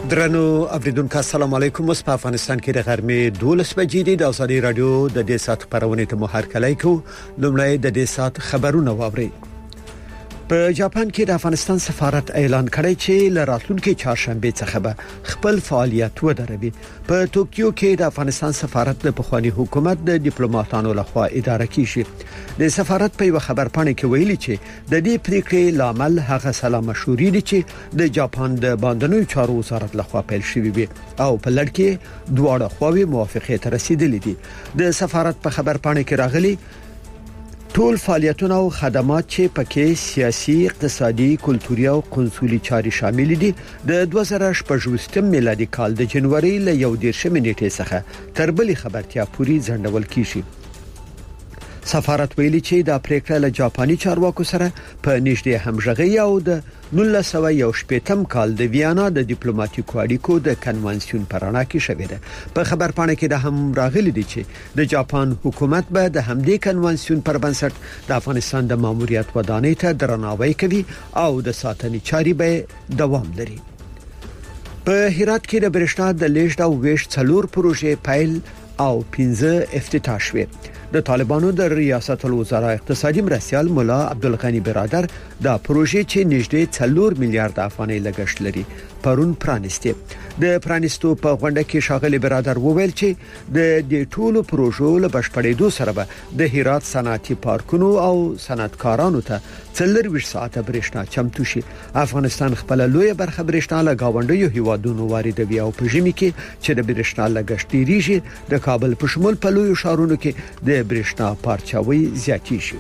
درنو اوریدونکو السلام علیکم. اوس په افغانستان کې د غرمې 12 بجې دي. د ازادي رادیو د دې سات خبرونه ته مو هرکلی کو. لومړی د دې سات خبرونه واوري. په جاپان کې د افغانستان سفارت اعلان کړی چې له راتلونکي چهارشنبه څخه به خپل فعالیت ودروي. په توکیو کې د افغانستان سفارت د پخوانی حکومت د ډیپلوماټانو لخوا اداره کیږي. د سفارت په یو خبرپاڼه کې ویلي چې د دې پریکړې لامل هغه سلام مشورې دي چې د جاپان د باندنوي چارو وزارت لخوا پیل شوې وي او په لړ کې دواړه خواوې موافقه ته رسیدلې دي. د سفارت په خبرپاڼه کې راغلي ټول فعالیتونه او خدمات چې پکې سیاسي، اقتصادي، کلتوري او قونسولي چاري شامل دي د 2018 میلادي کال د جنوري له 11 نیټې څخه تر بلې خبرتیا پورې ځنډول کیږي. سفارت ویلي چې دا پریکړه له جاپاني چارواکو سره په نږدې همغږي او د 1918 کال د ویانا د ډیپلوماټیکو اړیکو د کنوانسیون پرانا کې شوې ده. په خبرپاڼه کې د هم راغلي دي چې د جاپان حکومت به د همدې کنوانسیون پر بنسټ د افغانستان د ماموریت ودانۍ ته درناوی کوي او د ساتنې چاري به دوام لري. په هرات کې د برېښنا د لیږد او ویش 4 پروژې پیل او 15 افتتاح شوه. د طالبانو د ریاست الوزرا اقتصادي مرستیال مولا عبدالغنی برادر دا پروژې چې نږدې 4 میلیارډ افغانۍ لګښت لري پرون پرانیسته. د پرانیستو په غونډه کې شاغلي برادر وویل چې د دې ټولو پروژو له بشپړېدو سره به د هرات صنعتي پارکونو او صنعتکارانو ته 24 ساعته برېښنا چمتو شي. افغانستان خپل لوی برخه برېښنا له گاونډیو هیوادونو واردوي او په ژمي کې چې د برېښنا لګښت ډیریږي د کابل په شمول په لوی ښارونو کې د برېښنا پارچاوي زیاتی شي.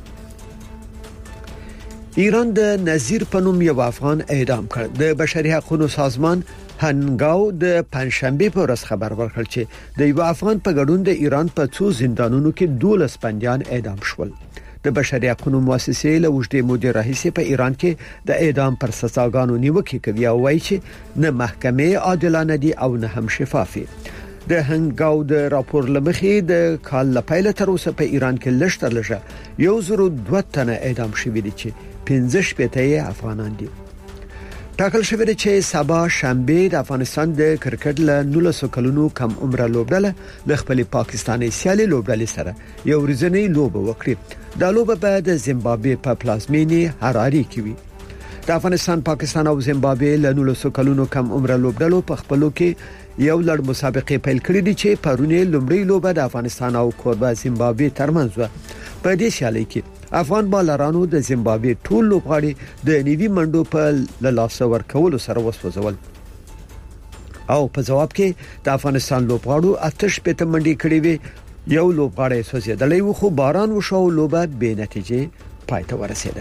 ایران د نذیر په نوم یو افغان اعدام کړ. د بشري حقوقو سازمان هنګاو د پنځشنبه په ورځ خبر ورکړ چې د یو افغان په ګډون د ایران په 2 زندانونو کې 12 بنديان اعدام شول. د بشري حقوقو مؤسسې له وجدي مدیر رئیس په ایران کې د اعدام پر سزاګانو نیوکه کوي او وایي چې نه محکمه عادلانه دي او نه هم شفافه. د هنګاو د راپور لمخې د کال لپاره تر اوسه په ایران کې لشتر لږه 102 تنه اعدام شوي دي چې 15 پېټې افغانان دي. ټاکل شوی دی چې سبا شنبه د افغانستان د کرکټ له 19 کلونو کم عمره لوبډله د خپل پاکستاني سیالي لوبډلې سره یو ورځنی لوبه وکړي. دا لوبه به د زیمبابوې په پلازمینه هراري کې وي. د افغانستان، پاکستان او زیمبابوې له 19 کلونو کم عمره لوبډلو په خپلو کې یو لړ مسابقې پیل کړې دي چې پرونه لومړی لوبه د افغانستان او کوربه زیمبابوې ترمنځ و. په دې سیالي کې افغان بالرانو د زیمبابوې ټول لوبغاړي د نیوي منډو په لاس ورکولو سره وسوځول او په جواب کې د افغانستان لوبغاړو آتش پته منډي کړې وي. یو لوبغاړی سوځیدلی و خو باران وشو، لوبه به نتیجه پای ته ورسېده.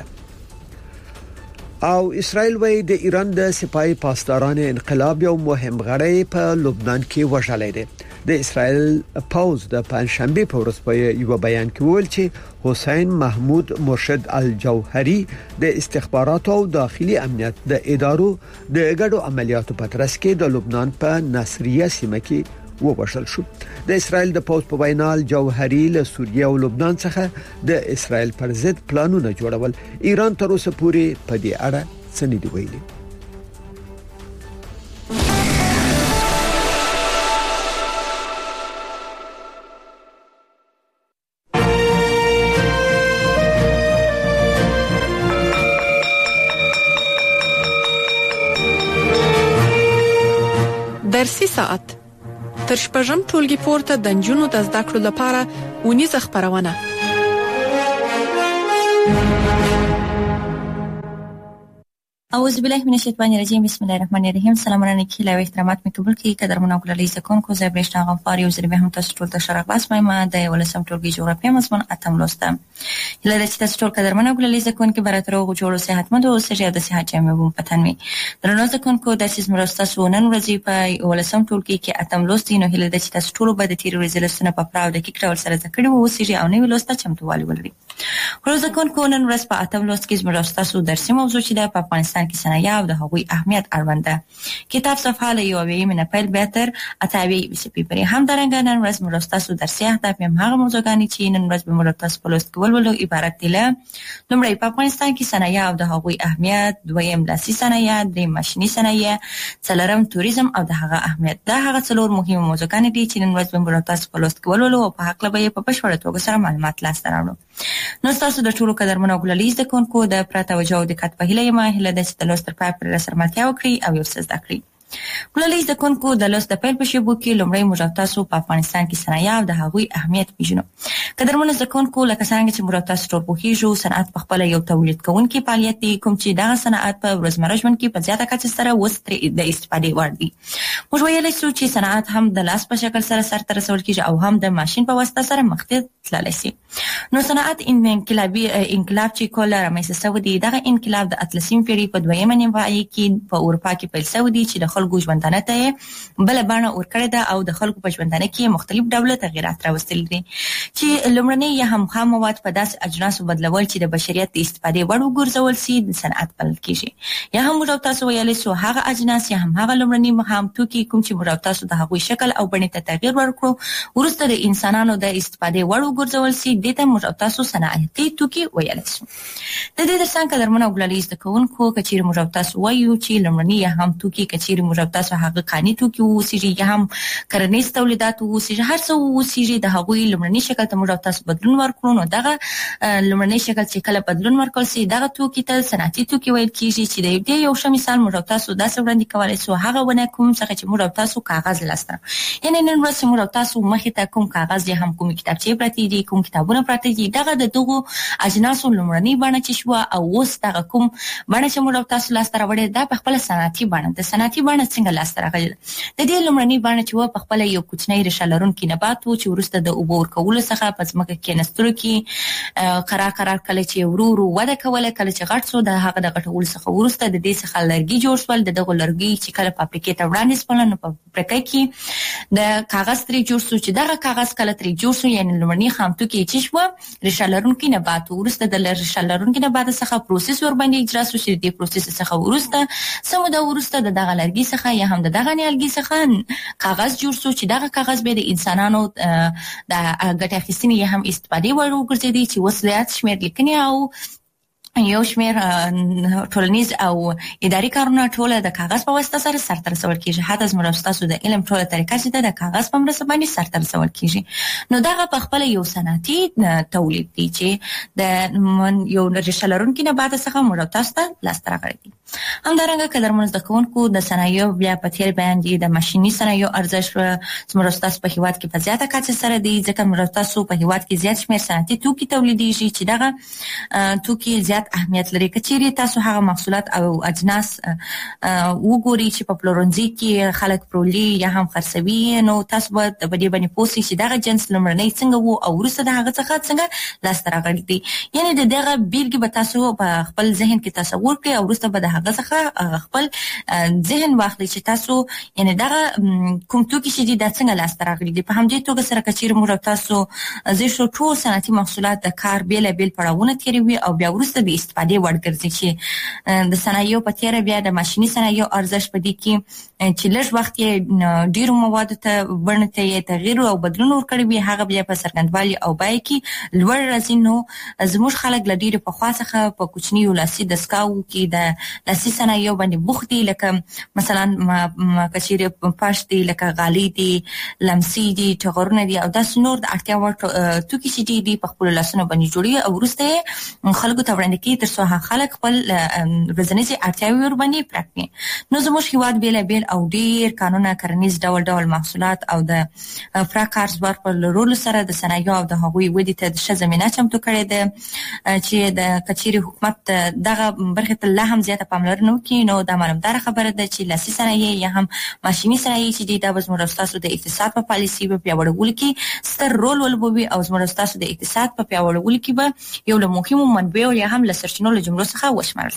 او اسرائیل وای د ایران د سپای پاسداران انقلاب یو مهم غړی په لبنان کې وژلای دی. د اسرائیل پاوز د پنځشنبه په ورځ په یو بیان کې ویل چې حسین محمود مرشد الجوهری د استخباراتو او داخلي امنیت د ادارو د ګډو عملیاتو په ترڅ کې د لبنان په نصریه سیمه کې ووژل شو. د اسرائیل د پوز په وینا الجوهری له سوریه او لبنان څخه د اسرائیل پر ضد پلانونه جوړول. ایران تر اوسه پورې په دې اړه څه نه دی ویلي. درسي ساعت تر شپږم ټولګي پورته د نجونو د زده کړو لپاره ونیزه خبرونه. اعوذ بالله من الشیطان الرجیم. بسم الله الرحمن الرحیم. سلام علیکم و احترامات می قبول کی قدرمن ګلالي زکون کو زبرشت غفار یو زری به هم تاسو ټول ته شرف بس ما د ولسم ټولګي جغرافیه مضمون اتم لوستم. هله چې تاسو ټول قدرمن ګلالي زکون کې براتر او جوړو صحتمند او سجاده صحت جامع وو پتن می درنو زکون کو د سیس مرسته سونن ورځي په ولسم ټولګي کې اتم لوستي نو هله چې تاسو ټول به د تیر ورځې لسنه په پراو د کې ډول سره ذکر وو سجی او نو لوسته چمتووالي ولري. خو زکون کو نن ورځ په اتم لوست کې مرسته سو درسي موضوع چې د افغانستان افغانستان کې صنایع او د هغوی اهمیت اړوند کتاب صفحه له 1 من اپریل بهتر اتاوی بي پرې هم درنګ نن ورځ موږ تاسو درسي اهداف هم هغه موضوعګانی چې نن ورځ به موږ تاسو په لوست کولو عبارت دي له لومړی په افغانستان کې صنایع او د هغوی اهمیت، دویم لاسي صنایع، دریم ماشيني صنایع، څلورم توریزم او د هغه اهمیت. دا هغه څلور مهمه موضوعګانی دي چې نن ورځ به موږ تاسو په لوست کولو او په حق لبه په بشپړه توګه سره معلومات لاسته راوړو. نو تاسو د ټولو قدرمنو غوړلیز د کونکو د پراته وجو د کټ په هله ما هله د لوست پر پر سرمتیا وکړي او یو څه زده کړئ. غوړلیز د کونکو د لوست د پیل په شیبو کې لومړی موږ تاسو په افغانستان کې صنایع او د هغوی اهمیت پیژنو. قدرمنو د کونکو لکه څنګه چې موږ تاسو ټول پوهیږو صنعت په خپل یو تولید کوونکی فعالیت دی کوم چې دا صنعت په ورځمره ژوند کې په زیاته کچه سره وستري د استفادې وړ دی. موږ ویلای شو چې صنعت هم د لاس په شکل سره سرته رسول کیږي او هم د ماشين په واسطه سره مخ ته تللی شي. نو صنعت انقلاب چې کول رامنځته شوی دی. دغه انقلاب د 18 پیړۍ په دویمه نیمایي کې په اروپا کې پیل شوی دی چې د خلکو ژوندانه ته بل باندې ورکړی دا او د خلکو په ژوندانه کې مختلف ډول تغیرات راوستل دي چې لومړنی یا هم خام مواد په داس اجناسو بدلول چې د بشریت د استفادې وړ وګرځول شي د صنعت بلل کیږي. یا هم موږ تاسو ویلې سو هغه اجناس یا هم هغه لومړنی مهام توکي کوم چې موږ تاسو د هغوی شکل او بڼې ته تغییر ورکړو ورسته د انسانانو د استفادې وړ وګرځول شي د ته موږ تاسو صنعتي توکي ویلې سو. د دې ترڅنګ قدرمنو غوړلیز د کوونکو کچیر موږ تاسو وایو چې لومړنی یا هم توکي کچیر موږ تاسو هغه قانی توکي وسیږي یا هم کرنیز تولیدات وسیږي هر څه وسیږي د هغوی لومړنی شکل ته موږ تاسو بدلون ورکړو. نو دغه لومړنی شکل چې کله بدلون ورکول شي دغه توکي ته صنعتي توکي ویل کیږي چې د دې یو ښه مثال موږ تاسو دا وړاندې کولای شو هغه ونه کوم څه چې موږ تاسو کاغذ لاسته یعنی نن ورځ موږ تاسو مخې ته کوم کاغذ یا هم کوم کتابچې پراته دي کوم کتابونه پراته دي دغه د دغه اجناسو لومړنی بڼه چې شو او اوس دغه کوم بڼه چې موږ تاسو لاسته راوړې دا په خپل صنعتي بڼه د صنعتي بڼه څنګه لاسته راغله. د دې لومړنی بڼه چې په خپل یو کوچنی ریشه لرونکي نبات و چې ورسته د اوبو ورکولو څخه په ځمکه کې نسترو کې قرار کله چې ورو وده کوله کله چې غټ سو د هغه د غټول څخه ورسته د دې څخه لرګي جوړ شول. د دغه لرګي چې کله په اپلیکیټ وړاندې سپل نو په پرکای کې د کاغذ ترې جوړ شو چې دغه کاغذ کله ترې جوړ شو یعنی لومړنی خام توکي چې شو ریشه لرونکي نبات ورسته د ریشه لرونکي نبات څخه پروسس ور باندې اجرا شو چې د پروسس څخه ورسته سمو د ورسته د دغه لرګي څخه یا هم د دغه نیالګي څخه کاغذ جوړ شو چې دغه کاغذ به د انسانانو د ګټه اخیستنې یا هم استفادې وړ وګرځېدي چې وسلات شمیر لیکنې او یو شمیر ټولنیز او اداري کارونه ټول د کاغذ په واسطه سره سرته رسول کیږي. حتی زموږ تاسو د علم ټول طریقه چې د کاغذ په مرسته باندې سرته رسول کیږي. نو دغه په خپل یو صنعتي تولید دی چې د یو ریشه لرونکي نبات څخه موږ تاسو ته لاسته راغلي دي. همدارنګه قدرمنو د کوونکو د صنایعو بیا په تیر باندې د ماشيني صنایعو ارزښت زموږ تاسو په هیواد کې په زیاته کچه سره دی ځکه موږ تاسو په هیواد کې زیات شمیر صنعتي توکي تولیدېږي چې دغه توکي زیات اهمیت لري. کچېری تاسو هغه محصولات او اجناس وګورئ چې په پلورنځي کې خلک پرولي یا هم خرڅوي نو تاسو به د بدی باندې پوسټ چې دغه جنس لمړنۍ څنګه وو او ورسره د هغه څخه څنګه لاسته راغلي دي. یعنی د دغه بیلګې به تاسو په خپل ذهن کې تصور کړئ او ورسره به د هغه څخه خپل ذهن واخلئ چې تاسو یعنی دغه کوم توکي چې د څنګه لاسته راغلي دي. په همدې توګه سره کچېری موږ تاسو زه شو ټول صنعتي محصولات د کار بیل پړاوونه تیروي او بیا ورسره استفادې ورګرځي چې د صنایعو په تیر بیا د ماشيني صنایعو ارزښت په دې کې چې لږ وخت یې ډیرو موادو ته ورنته یې تغییر او بدلون ورکړي وي هغه بیا په سرګندوالي او بای کې لوړ راځي. نو زموږ خلک ل ډیرو په خاصه په کوچنی ولاسي د سکاو کې د لاسي صنایعو باندې بوخت دي لکه مثلا کچېری پاش دي لکه غالي دي لمسي دي ټغرونه دي او داس نور د اړتیا وړ توکي چې دي په خپل لاسونو باندې جوړي او ورسته خلکو ته وړاندې تر څو خلک خپل ورځنی اړتیاوې ور باندې پراکني. نو زموږ هیواد بیل او ډیر قانونا کرنیز ډول محصولات او د فراکارز ور په لرولو سره د صنایعو او د هغوی ودی ته د شزمینه چمتو کړي ده چې د کچېری حکومت دغه برخه ته لا هم زیاته پاملرنه کوي. نو دا معلومدار خبره ده چې لاسي صنایع یا هم ماشيني صنایع چې د زموږ تاسو د اقتصاد په پالیسي په پیاوړولو کې ستر رول ولوبوي او زموږ تاسو د اقتصاد په پیاوړولو کې به یو له مهمو منبعو یا هم سرچینو له جملو څخه وشمارل شي.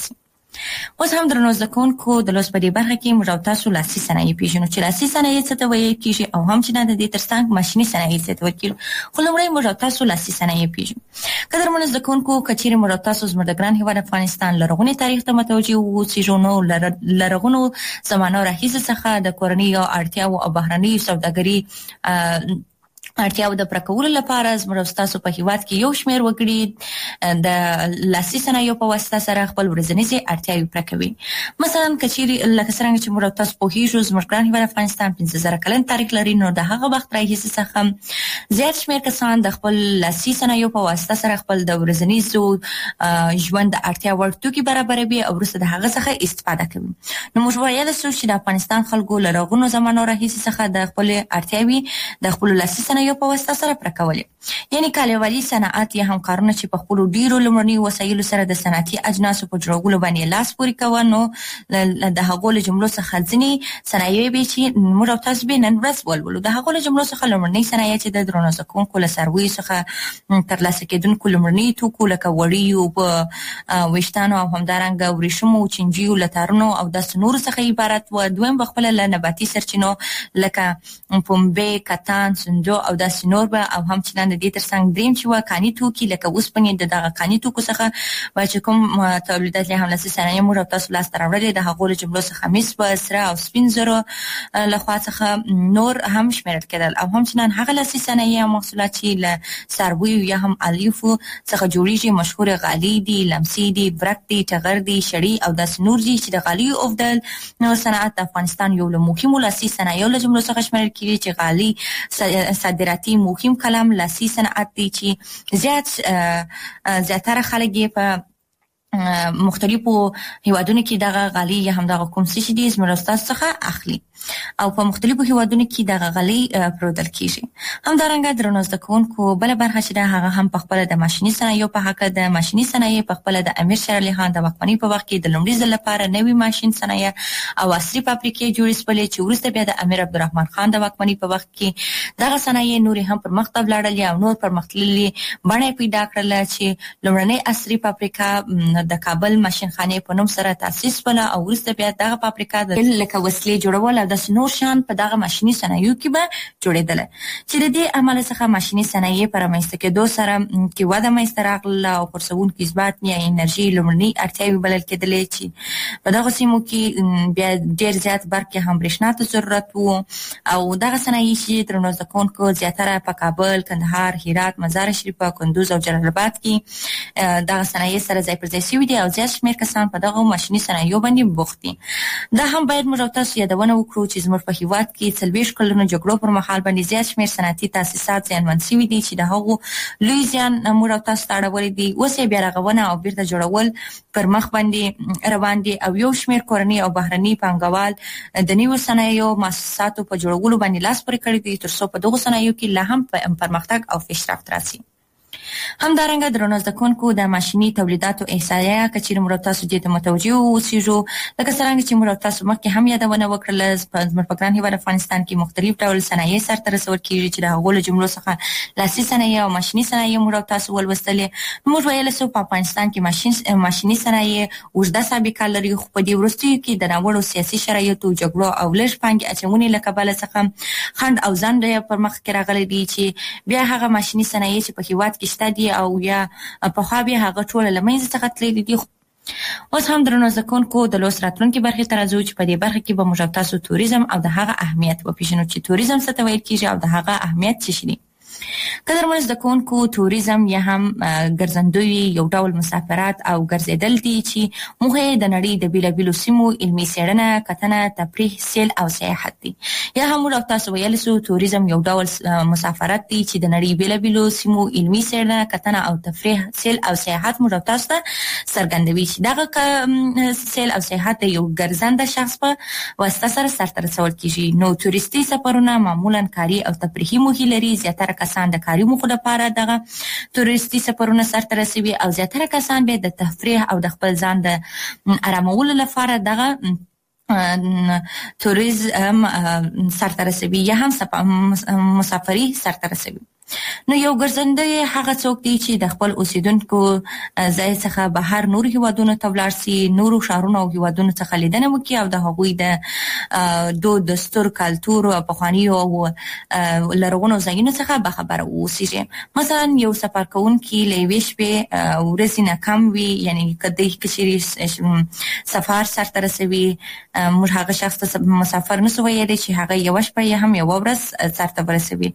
اوس هم درنو زکونکو د لوس په دې برخه کې موږ تاسو لاسي صنایع پیژنو چې لاسي صنایع څه ته وایي کیږي او هم چې د دې ترڅنګ ماشيني صنایع څه ته وایي کیږي. خو لومړی موږ تاسو لاسي صنایع پیژنو. قدرمن زکونکو کچېره موږ تاسو زموږ د ګران هیواد افغانستان لرغونی تاریخ ته متوجي وو چې جنو لرغونو زمانو راهیسه څخه د کورنۍ او اړتیاو او بهرنۍ سوداګري اړتیاو د پرکولو لپاره زموږ تاسو په هیواد کې یو شمېر وګړي د لاسي صنایعو په واسطه سره خپل ورځنی اړتیاوې پرکوي. مثلا کچېری لکه څنګه چې موږ تاسو په هیڅ زموږ ګران هیواد افغانستان 15000 کلن تاریخ لري، نو د هغه وخت راهیسه څخه زیات شمېر کسان د خپل لاسي صنایعو په واسطه سره خپل د ورځنی ژوند د اړتیا وړ توکي برابروي او وروسته د هغه څخه استفاده کوي. نو موږ ویل چې د افغانستان خلکو لرغونو زمانو راهیسه څخه د خپل اړتیاوې د خپل لاسي صنایعو په واسطه سره پرکولې، یعنی کالیوالي صنعت یا هم کارونه چې په خپل ډیرو لمړني وسایلو سره د صنعتي اجناسو په جوړولو باندې لاس پورې کوي. نو د هغو له جملو څخه ځینې صنایع به چې موږ تاسو به نن ورځ ولولو. د هغو له جملو څخه لمړني صنایع چې د درونو زکونکو له سروي څخه ترلاسه کېدونکو لمړني توکو لکه وړي او ویشتانو او همدارنګه ورېښمو چنجیو لتارونو او د نور څخه عبارت و. دویم بخپل له نباتي سرچینو لکه پنبه، کتان، سنجو او د سنور به او هم چې د دې ترڅنګ دریم چې و کاني توکي لکه اوسپنې د دغه کاني توکو څخه چې کوم تولیدات له هم لاسي صنایع موږ تاسو لاس ته راوړل د هغو له جملو څخه مس په سره او سپین زرو لخوا څخه نور هم شمیرل کېدل او هم چې هغه لاسي صنایع محصولات چې له سروي یا هم الیفو څخه جوړیږي مشهور غالي دي، لمسي دي، برک دي، ټغر دي، شړی او د سنور دي چې د غالي اوفدل نو صنعت د افغانستان یو له مهمو لاسي صنایعو له جملو څخه شمیرل کېږي چې غالي صادراتي مهم کلام لاسي صنعت دي چې زیاتره خلک یې په مختلفو هیوادونو کې دغه غالي یا هم دغه کوم څه دي زموږ څخه اخلي او په مختلفو هیوادونو کې دغه غالي پرودل کیږي. همدارنګه درنو زکونکو بل برخه چې د هغه هم په خپل د ماشيني صنایعو په حق د ماشيني صنایع په خپل د امیر شیر علي خان د واکمنۍ په وخت کې د لومړي ځل لپاره نوي ماشين صنایع او عصري فابریکې جوړې شولې چې وروسته بیا د امیر عبدالرحمن خان د واکمنۍ په وخت کې دغه صنایع نور هم پر مخ ته ولاړل او نور پر مختللي بڼه پیدا کړل چې لومړنۍ عصري فابریکه د کابل ماشين خانه په نوم سره تاسیس شول او وروسته بیا دغه فابریکه د لکه وسلې جوړول د نور شان په دغه ماشيني صنایعو کې به جوړېدل چې د دې عمل څخه ماشيني صنایع پر مېسته کې دوه سره کې وده مېسته راغله او پرسون کې اثبات یا انرژي لومړني اړتیاوې بلل کېدلې چې په دغه سیمو کې بیا ډېر زیات برق هم برېښنا ته ضرورت وو او دغه صنایع چې درنو زکونکو زیاتره په کابل، کندهار، هرات، مزار شریف، کندوز او جلال آباد کې دغه صنایع سره ځای پر ځای شوي دي او زیات شمېر کسان په دغه ماشيني صنایعو باندې بوخت دي. دا هم باید موږ تاسو یادونه وکړو چې زموږ په هیواد کې 40 کلونو جګړو پر مهال باندې زیات شمېر صنعتي تاسیسات زیانمن شوي دي چې د هغو لوی زیان موږ تاسو ته اړولی دي. اوس یې بیا رغونه او بیرته جوړول پر مخ باندې روان دي او یو شمېر کورني او بهرني پانګوال د نویو صنایعو مؤسساتو په جوړولو باندې لاس پورې کړی دي ترڅو په دغو صنایعو کې لا هم پرمختګ او پیشرفت راسي. همدارنګه درنو زکونکو د ماشيني تولیداتو احصایه کچیر موږ تاسو دې ته متوجي اوسئ لکه څنګه چې موږ تاسو مخکې هم یادونه وکړل په ګران هیواد افغانستان کې مختلف ډول صنایع سرته رسول کیږي چې د هغو له جملو څخه لاسي صنایع او ماشيني صنایع موږ تاسو ولوستلې. موږ ویل چې په افغانستان کې ماشيني صنایع اوږده سابقه لري خو په دې وروستیو کې د ناوړو سیاسي شرایطو جګړو او لږ پانګې اچونې له کبله څخه خنډ او ځنډ پر مخ کې راغلي دي چې بیا هغه ماشيني صنایع چې په هیواد کې شته دي او یا په خوا بیا هغه ټول له منځه څخه تللي دي. اوس هم درنو زکونکو د لوس راتلونکي برخې ته راځو چې په دې برخه کې به موږ تاسو توریزم او د هغه اهمیت وپېژنو چې توریزم څه ته ویل کېږي او د هغه اهمیت څه دی. قدرمن زکونکو توریزم یا هم ګرځندوی یو ډول مسافرت او ګرځیدل دي چې موږ د نړۍ د بیلابیلو سیمو علمي څېړنه، کتنه، تفریح، سیل او سیاحت دي. یا هم موږ تاسو ویل سو توریزم یو ډول مسافرت دي چې د نړۍ بیلابیلو سیمو علمي څېړنه، کتنه او تفریح، سیل او سیاحت موږ تاسو ته څرګندوي چې دغه سیل او سیاحت یو ګرځنده شخص په واسطه سره سرته رسول کیږي. نو تورستي سفرونه معمولا کاري او تفریحي موخې لري. زیاتره کسان د کاري موخو لپاره دغه تورستي سفرونه سرته رسوي او زیاتره کسان به د تفریح او د خپل ځان د آرامولو لپاره دغه توریزم سرته رسوي یا هم مسافري سرته رسوي. نو یو ګرځنده هغه څوک دی چې د خپل اوسیدونکو ځای څخه بهر نور هیوادونو ته ولاړ سي، نورو شهرونو او هیوادونو څخه لیدنه وکړي او د هغوی د دود، دستور، کلتور او پخوانیو او لرغونو ځایونو څخه بخبر اوسي. مثلا یو سفر کوونکی له شپې ورځې نه کم وي، یعنی کله چې سفر سره رسوي موږ هغه شخص ته مسافر نسو ویلی چې هغه یو شپه یا هم یو ورځ سره ورسوي.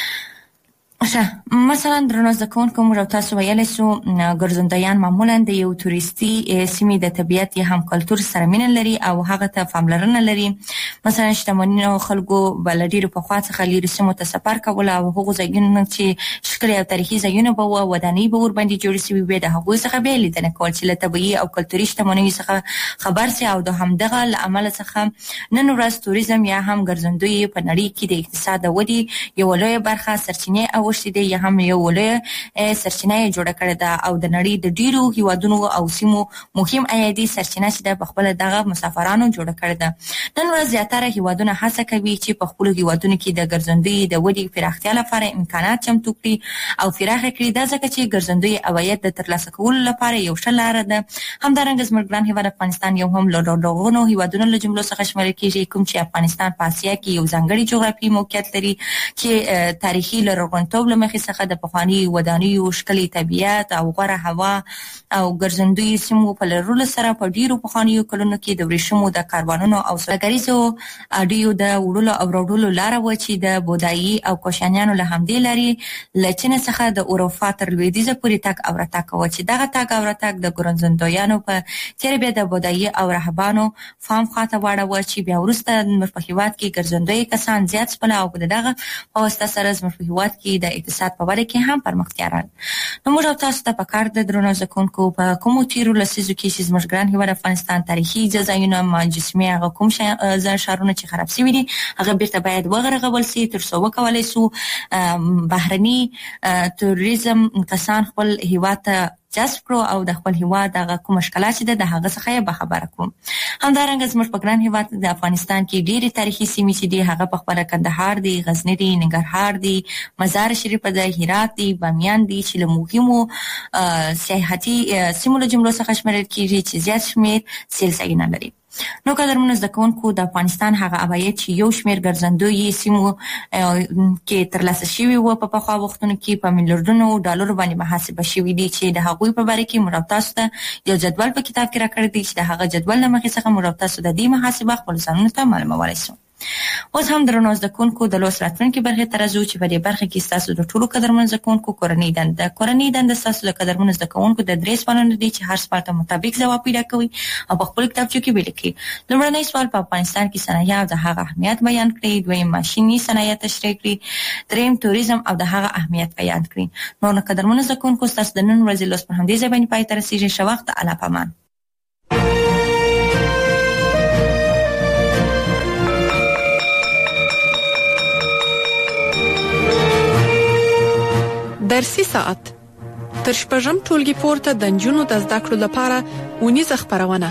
مثلا درنو ځکهونکو موږ تاسو ویلی سو ګرځندویان معمولا د یو توریستي سیمې د طبیعت یا هم کلتور سره مینه لري او هغه ته پاملرنه لري. مثلا شتمنو خلکو بلډیرو په خوا څخه لیرې سیمو ته سفر کول او هغه ځایونه چې ښکلي او تاریخي ځایونه به وو، ودانۍ به ورباندې جوړې شوي وي، د هغوی څخه به لیدنه کول چې له طبیعي او کلتوري شتمنیو څخه خبر سي او د همدغه له امله څخه نن ورځ توریزم یا هم ګرځندوی په نړۍ کې د اقتصاد د ودې یو لویه برخه سرچینې او شته یا هم یو لویه سرچینه جوړه کړې ده او د نړۍ د ډیرو هیوادونو او سیمو مهم عیادي سرچینه چې د خپل دغه مسافرانو جوړه کړې ده. نن ورځ زیاتره هیوادونه هڅه کوي چې په خپل هیوادونو کې د ګرځندوی د ودې پراختیا لپاره امکانات چمتو کړي او فراخ کړي، دا ځکه چې ګرځندوی عواید د ترلاسه کولو لپاره یو ښه لار ده. همدارنګه زموږ ګران هیواد افغانستان یو هم له لرغونو هیوادونو له جملو څخه شمېرل کیږي، کوم چې افغانستان په اسیا کې یو ځانګړی جغرافیایي موقعیت لري چې تاریخي لرغونتوب مخې څخه د پخواني ودانیو ښکلي طبیعت او غوره هوا او ګرځندوی سیمو په لرلو سره په ډیرو پخوانیو کلونو کې د ورېښمو د کاروانونو او سوداګریزو اډیو د وړلو او راوړلو لاره وه چې د بودایي او کوشانیانو له همدې لارې له چین څخه د اروپا تر لویدیځه پورې تګ او راتګ کوه، چې دغه تګ او راتګ د ګرځندویانو په څېر بیا د بودایي او راهبانو فام خواته واړوه چې بیا وروسته زموږ په هېواد کې ګرځندوی کسان زیات شول او د دغه په واسطه سره زموږ په هېواد کې د اقتصاد په وده کې هم پرمختیا راغله. نو موږ تاسو ته پکار د درنو ځکهونکو په کومو تیرو لسیزو کې چې زموږ ګران هېواد افغانستان تاریخي ځایونه مجسمې هغه کوم ښارونه چې خراب شوي دي هغه بیرته باید وغرغول سي تر څو وکولی سو بهرني توریزم کسان خپل هېواد ته جذب کړو او د خپل هېواد هغه کوم مشکلات چې د هغه څخه یې بخبره کړو. همدارنګه زموږ په ګران هېواد د افغانستان کې ډېرې تاریخي سیمې چې دي هغه په خپله کندهار دی، غزني دی، ننګرهار دی، مزار شریف دی، هرات دی، بامیان دی چې له مهمو سیاحتي سیمو له جملو څخه شمېرل کېږي چې زیات شمېر سیلځایونه لري. نو قدرمنو زده کوونکو د افغانستان هغه عواید چې یو شمېر ګرځندوی سیمو کې ترلاسه شوي وو په پخوا وختونو کې په میلیارډونو ډالرو باندې محاسبه شوي دي چې د هغوی په باره کې موږ تاسو ته یو جدول په کتاب کې راکړی دی چې د هغه جدول له مخې څخه موږ تاسو د دې محاسبه خپلو ځانونو ته معلومولی سو. اوس هم درنو زده کوونکو د لوست راتلونکي برخې ته راځو چې په دې برخه کې ستاسو د ټولو قدرمنو زده کوونکو کورنۍ دنده ستاسو له قدرمنو زده کوونکو د 3 سوالونو دي چې هر سوال ته مطابق ځواب پیدا کوي او په خپل کتابچو کې ولیکئ. لومړنی سوال په افغانستان کې صنایع او د هغه اهمیت بیان کړئ، دویم ماشیني صنایع تشریح کړئ، دریم توریزم او د هغه اهمیت بیان کړئ. نو قدرمنو زده کوونکو ستاسو د نن ورځې لوست په همدې ځای باندې پای ته رسیږي. ښه وخت، الله پامان. درسي ساعت تر شپږم ټولګي پورته د نجونو د زده کړو لپاره ونیزه خپرونه.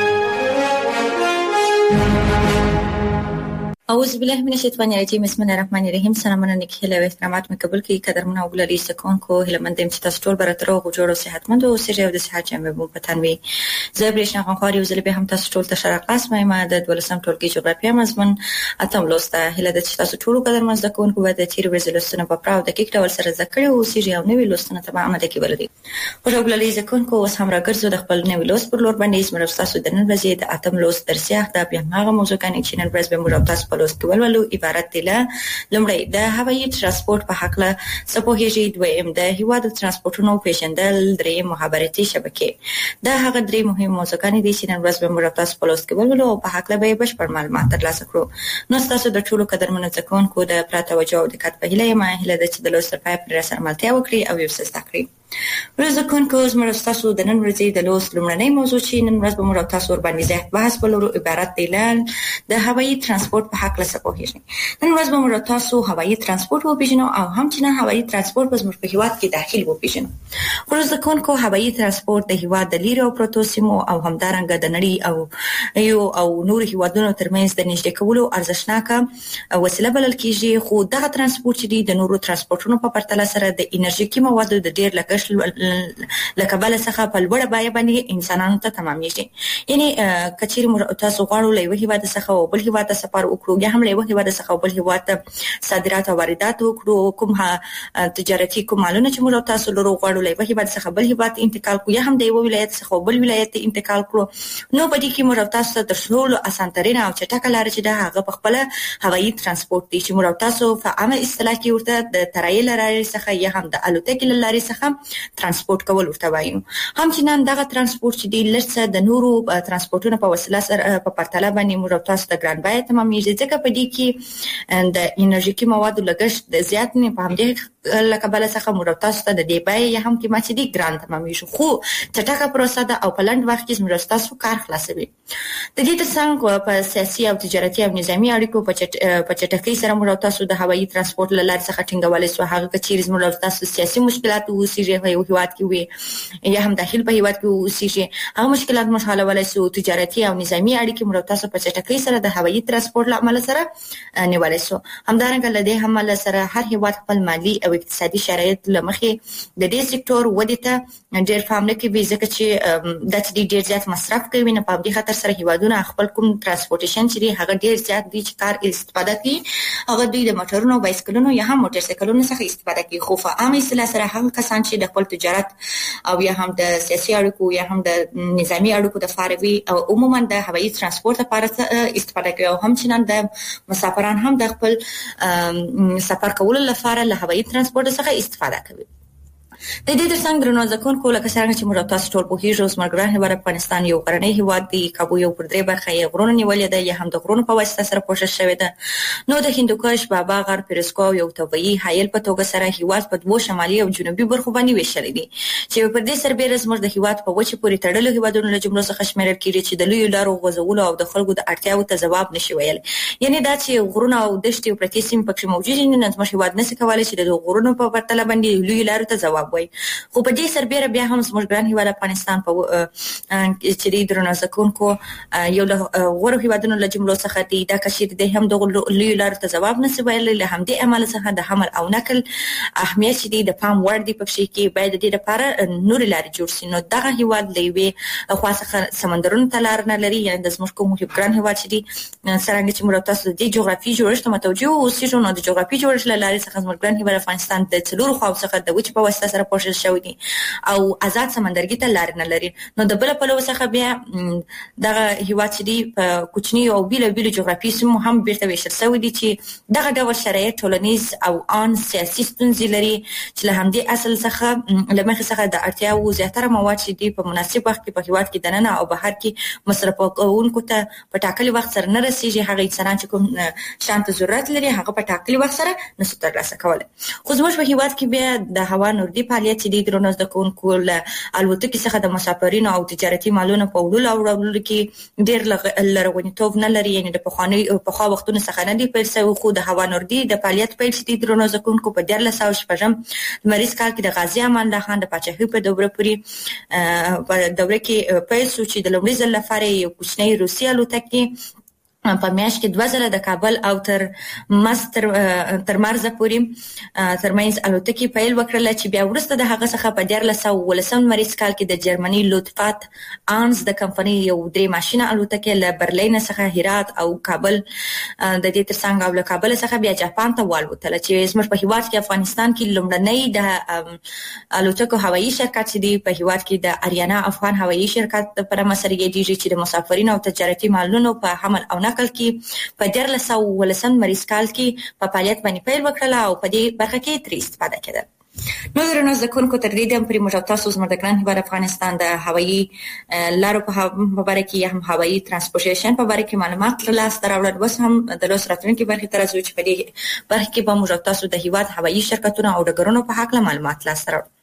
اعوذ بالله من الشیطان الرجیم، بسم الله الرحمن الرحیم. سلامونه نیکهیله او احترامات مې قبول کړئ. قدرمن او ګلالي سکونکو هیلمن دم چې تاسو ټول برته روغ جوړ او صحتمند او سره د صحت جامع مو پتنوي. زه برېښنا غوړی او زلبه هم تاسو ټول ته شرق قسمه ما د 12م ټولګي جغرافیه مضمون اتم لوسته. هیله د چې تاسو ټول قدرمن زکونکو به د تیر ورځې لوستنه په پراو دقیق ډول سره ذکر او سیری او نوې لوستنه ته عمل کې ولري. او ګلالي سکونکو اوس هم راګرځو د خپل نوې لوست پر لور باندې زموږ تاسو د نن ورځې د اتم لوست درسي اهداف یا هغه موضوع کنه چې نن ورځ به موږ تاسو په لوست کې ولولو عبارت دی له لومړی د هوایي ترانسپورت په حق له سپوهیږي، دویم د هوایي ترانسپورتونو پیژندل، دریم مخابراتي شبکې. دا هغه درې مهم موضوعګانې دي چې نن ورځ به موږ تاسو په لوست کې ولولو او په حق له به بشپړ معلومات ترلاسه کړو. نو تاسو د ټولو قدرمنو ځکونکو د پراته توجه او دقت په هیله یم. هیله ده چې د لوست په پای پر سره ملتیا وکړي او یو څه زده کړئ. ورزکونکو زموږ تاسو د نن ورځې د لوست لومړنۍ موضوع چې نن ورځ به موږ تاسو ور باندې زیات بحث ولرو عبارت دی د هوایي ترانسپورت په حق له پوهیږي. نن ورځ به موږ تاسو هوایي ترانسپورت وپیژنو او همچنان هوایي ترانسپورت په زموږ په هیواد کې داخل وپیژنو. ورزکونکو هوایي ترانسپورت د هیواد د لیرو پروتو سیمو او همدارنګه د نړۍ او نور هیوادونو ترمنځ د نږدې کولو ارزښتناکه وسیله بلل کیږي. خو دغه ترانسپورت چې د نورو ترانسپورتونو په پرتله سره د انرژیکي موادو د ډیر لګښت لکبل څخه په لوړه بیه باندې انسانانو ته تمامېږي. یعنی کچېر موږ تاسو غواړو له یو هیواد څخه او بل هیواد ته سفر وکړو یا هم له یو هیواد څخه او بل هیواد ته صادرات او واردات وکړو، کوم تجارتي کومالونه چې موږ تاسو لرو غواړو له یو هیواد څخه بل هیواد انتقال کړو یا هم د یو ولایت څخه بل ولایت انتقال کړو، نو په دې کې موږ تاسو ته د ټولو اسانترینه او چټکه لار چې ده هغه په خپل هوایي ترانسپورت دي چې موږ تاسو په عامه اصطلاح کې ورته د ترایل لارې څخه یا هم د الوتکې لارې څخه ترانسپورت کول ورته وایو. همچنان دغه ترانسپورت چې دی لږ د نورو ترانسپورتونو په وسیله سره په پرتله باندې موږ تاسو ته ګران بیه تمامېږي، ځکه په دې کې د انرژیکي موادو لګښت زیات نه په همدې لکبل څخه موږ تاسو ته د دې بیه یا هم قیمت دی ګران تمامېږي، خو چټکه پروسه ده او په لنډ وخت کې موږ تاسو کار خلاصوي. د دې ترڅنګ په سیاسي او تجارتي او نظامی اړیکو په چټکۍ سره موږ تاسو د هوایي ترانسپورت لارې څخه ټینګولای سو. هغه کچېر موږ تاسو سیاسي مشکلات وسیږي یو هیواد کې وي یا هم داخل په هیواد کې وسیږي، هغه مشکلات موږ حلولای سو. تجارتي او نظامی اړیکې موږ تاسو په چټکۍ سره د هوایي ترانسپورت عمل سره نیولای سو. همدارنګه له دې عمل سره هر هیواد خپل مالی او اقتصادي شرایط لمخې د دې سکتور ودې ته ډېر پام نه کوي، ځکه چې د دې ډېر زیات مصرف کوي. نه په دې خاطر سره هیوادونه خپل کوم ترانسپورټیشن چې هغه ډېر زیات دي چې کار استفاده کوي، هغه دوی د موټرونو، بایسکلونو یا هم موټر سایکلونو څخه استفاده کوي. خو په عامه اصطلاح سره هغه کسان چې د خپل تجارت او یا هم د سیاسي اړیکو یا هم د نظامی اړیکو د فاروي او عموما د هوایي ترانسپورت لپاره استفاده کوي، او همچنان د مسافران هم د خپل سفر کولو لپاره له هوایي ترانسپورت څخه استفاده کوي. د دې ترڅنګ درنو ځکونکو لکه څنګه چې موږ تاسو ټول پوهیږو زموږ ګران هیواد افغانستان یو غرنی هیواد دی، کابو یو پر درې برخه یې غرونه نیولې ده یا هم د غرونو په واسطه سره پوښښ شوی ده. نو د هندوکش، بابا غر، پیرسکو یو طبيعي حایل په توګه سره هیواد په دوه شمالي او جنوبي برخو باندې ویشل دي چې په دې سربېره زموږ د هیواد په وچه پورې تړلو هیوادونو له جملو څخه شمیرل کیږي چې د لوی لارو غوځولو او د خلکو د اړتیاو ته ځواب نشي ویل. یعنی دا چې غرونه او دښتې او پرتې سیمې پکې موجود دي، نو زموږ هیواد نشي کولای چې د غرونو په پرتله باندې لوی لارو ته ځواب وایي. خو په دې سربېره بیا هم زموږ ګران هیواد افغانستان په چې د درنو ځکونکو یو له غوړو هیوادونو له جملو څخه دی، دا کشیر د هم د لوی لارو ته ځواب نشي ویل. له همدې عمل څخه د حمل او نقل اهمیت چې دی د پام وړ دی، پکې کې باید د دې لپاره نور لارې جوړ شي. نو دغه هیواد له یوې خوا څخه سمندرونو ته لار نه لري، یعنی د زموږ کوم ګران هیواد چې دی څنګه چې موږ تاسو د جغرافي جوړښت متوجه اوسېږو، نو د جغرافي جوړښت له لارې څخه زموږ ګران هیواد افغانستان د څلورو خواو څخه د وچ په واسطه سره پوښښ شوی دی او آزاد سمندرګي ته لار نه لري. نو د بل په لور څخه بیا دغه هیواد چې دی په کوچنی او بیل جغرافي سیمو هم بیرته ویشل شوی دی چې دغه ډول شرایط ټولنیز او ان سیاسي ستونزې لري چې له همدې اصل څخه لمخې څخه د اړتیاو زیاتره مواد چې دی په مناسب وخت کې په هیواد کې دننه او بهر کې مصرف کوونکو ته په ټاکلي وخت سره نه رسیږي. هغه انسانان چې کوم شان ته ضرورت لري هغه په ټاکلي وخت سره نشي ترلاسه کولای. خو زموږ په هیواد کې بیا د هوا نوردي فعالیت چې دی درنو ځکونکو الوتکې څخه د مسافرینو او تجارتي مالونو په وړلو او راوړلو کې ډېر لرغونیتوب نه لري، یعنی د پخوا وختونو څخه نه دی پیل شوی. خو د هوا نوردي د فعالیت پیل چې درنو ځکونکو په 1406 لمریز کال کې د غازي امان الله خان د پاچاهۍ په دوره پورې په دوره کې پیل شو چې د لومړي ځل لپاره یو کوچنی روسي الوتکې په میاشت کې 2 ځله د کابل او تر مرزه پورې ترمنځ الوتکې پیل وکړل چې بیا وروسته د هغه څخه په 1419 مریض کال کې د جرمني لوتفات آنز د کمپنۍ یو 3 ماشینه الوتکې له برلین څخه هرات او کابل د دې ترڅنګ او له کابل څخه بیا جاپان ته والوتل چې زموږ په هیواد کې افغانستان کې لومړنی د الوتکو هوایي شرکت چې دی په هیواد کې د اریانا افغان هوایي شرکت پر مسرګي دی چې د مسافرینو او تجارتي مالونو په حمل او نقل کې په 1419 مریض کال کې په فعالیت باندې پیل وکړل او په دې برخه کې ترې استفاده کړه. نو درنو ځکونکو تر دې هم پرې موږ تاسو زموږ د ګران هیواد افغانستان د هوایي لارو په اړه کې هم هوایي ترانسپورټیشن په اړه کې معلومات ترلاسه راوړل. اوس هم د لوست راتلونکي برخې ته راځو چې په دې برخه کې به موږ تاسو د هیواد هوایي شرکتونو او ډګرونو په اړه معلومات ترلاسه راوړو.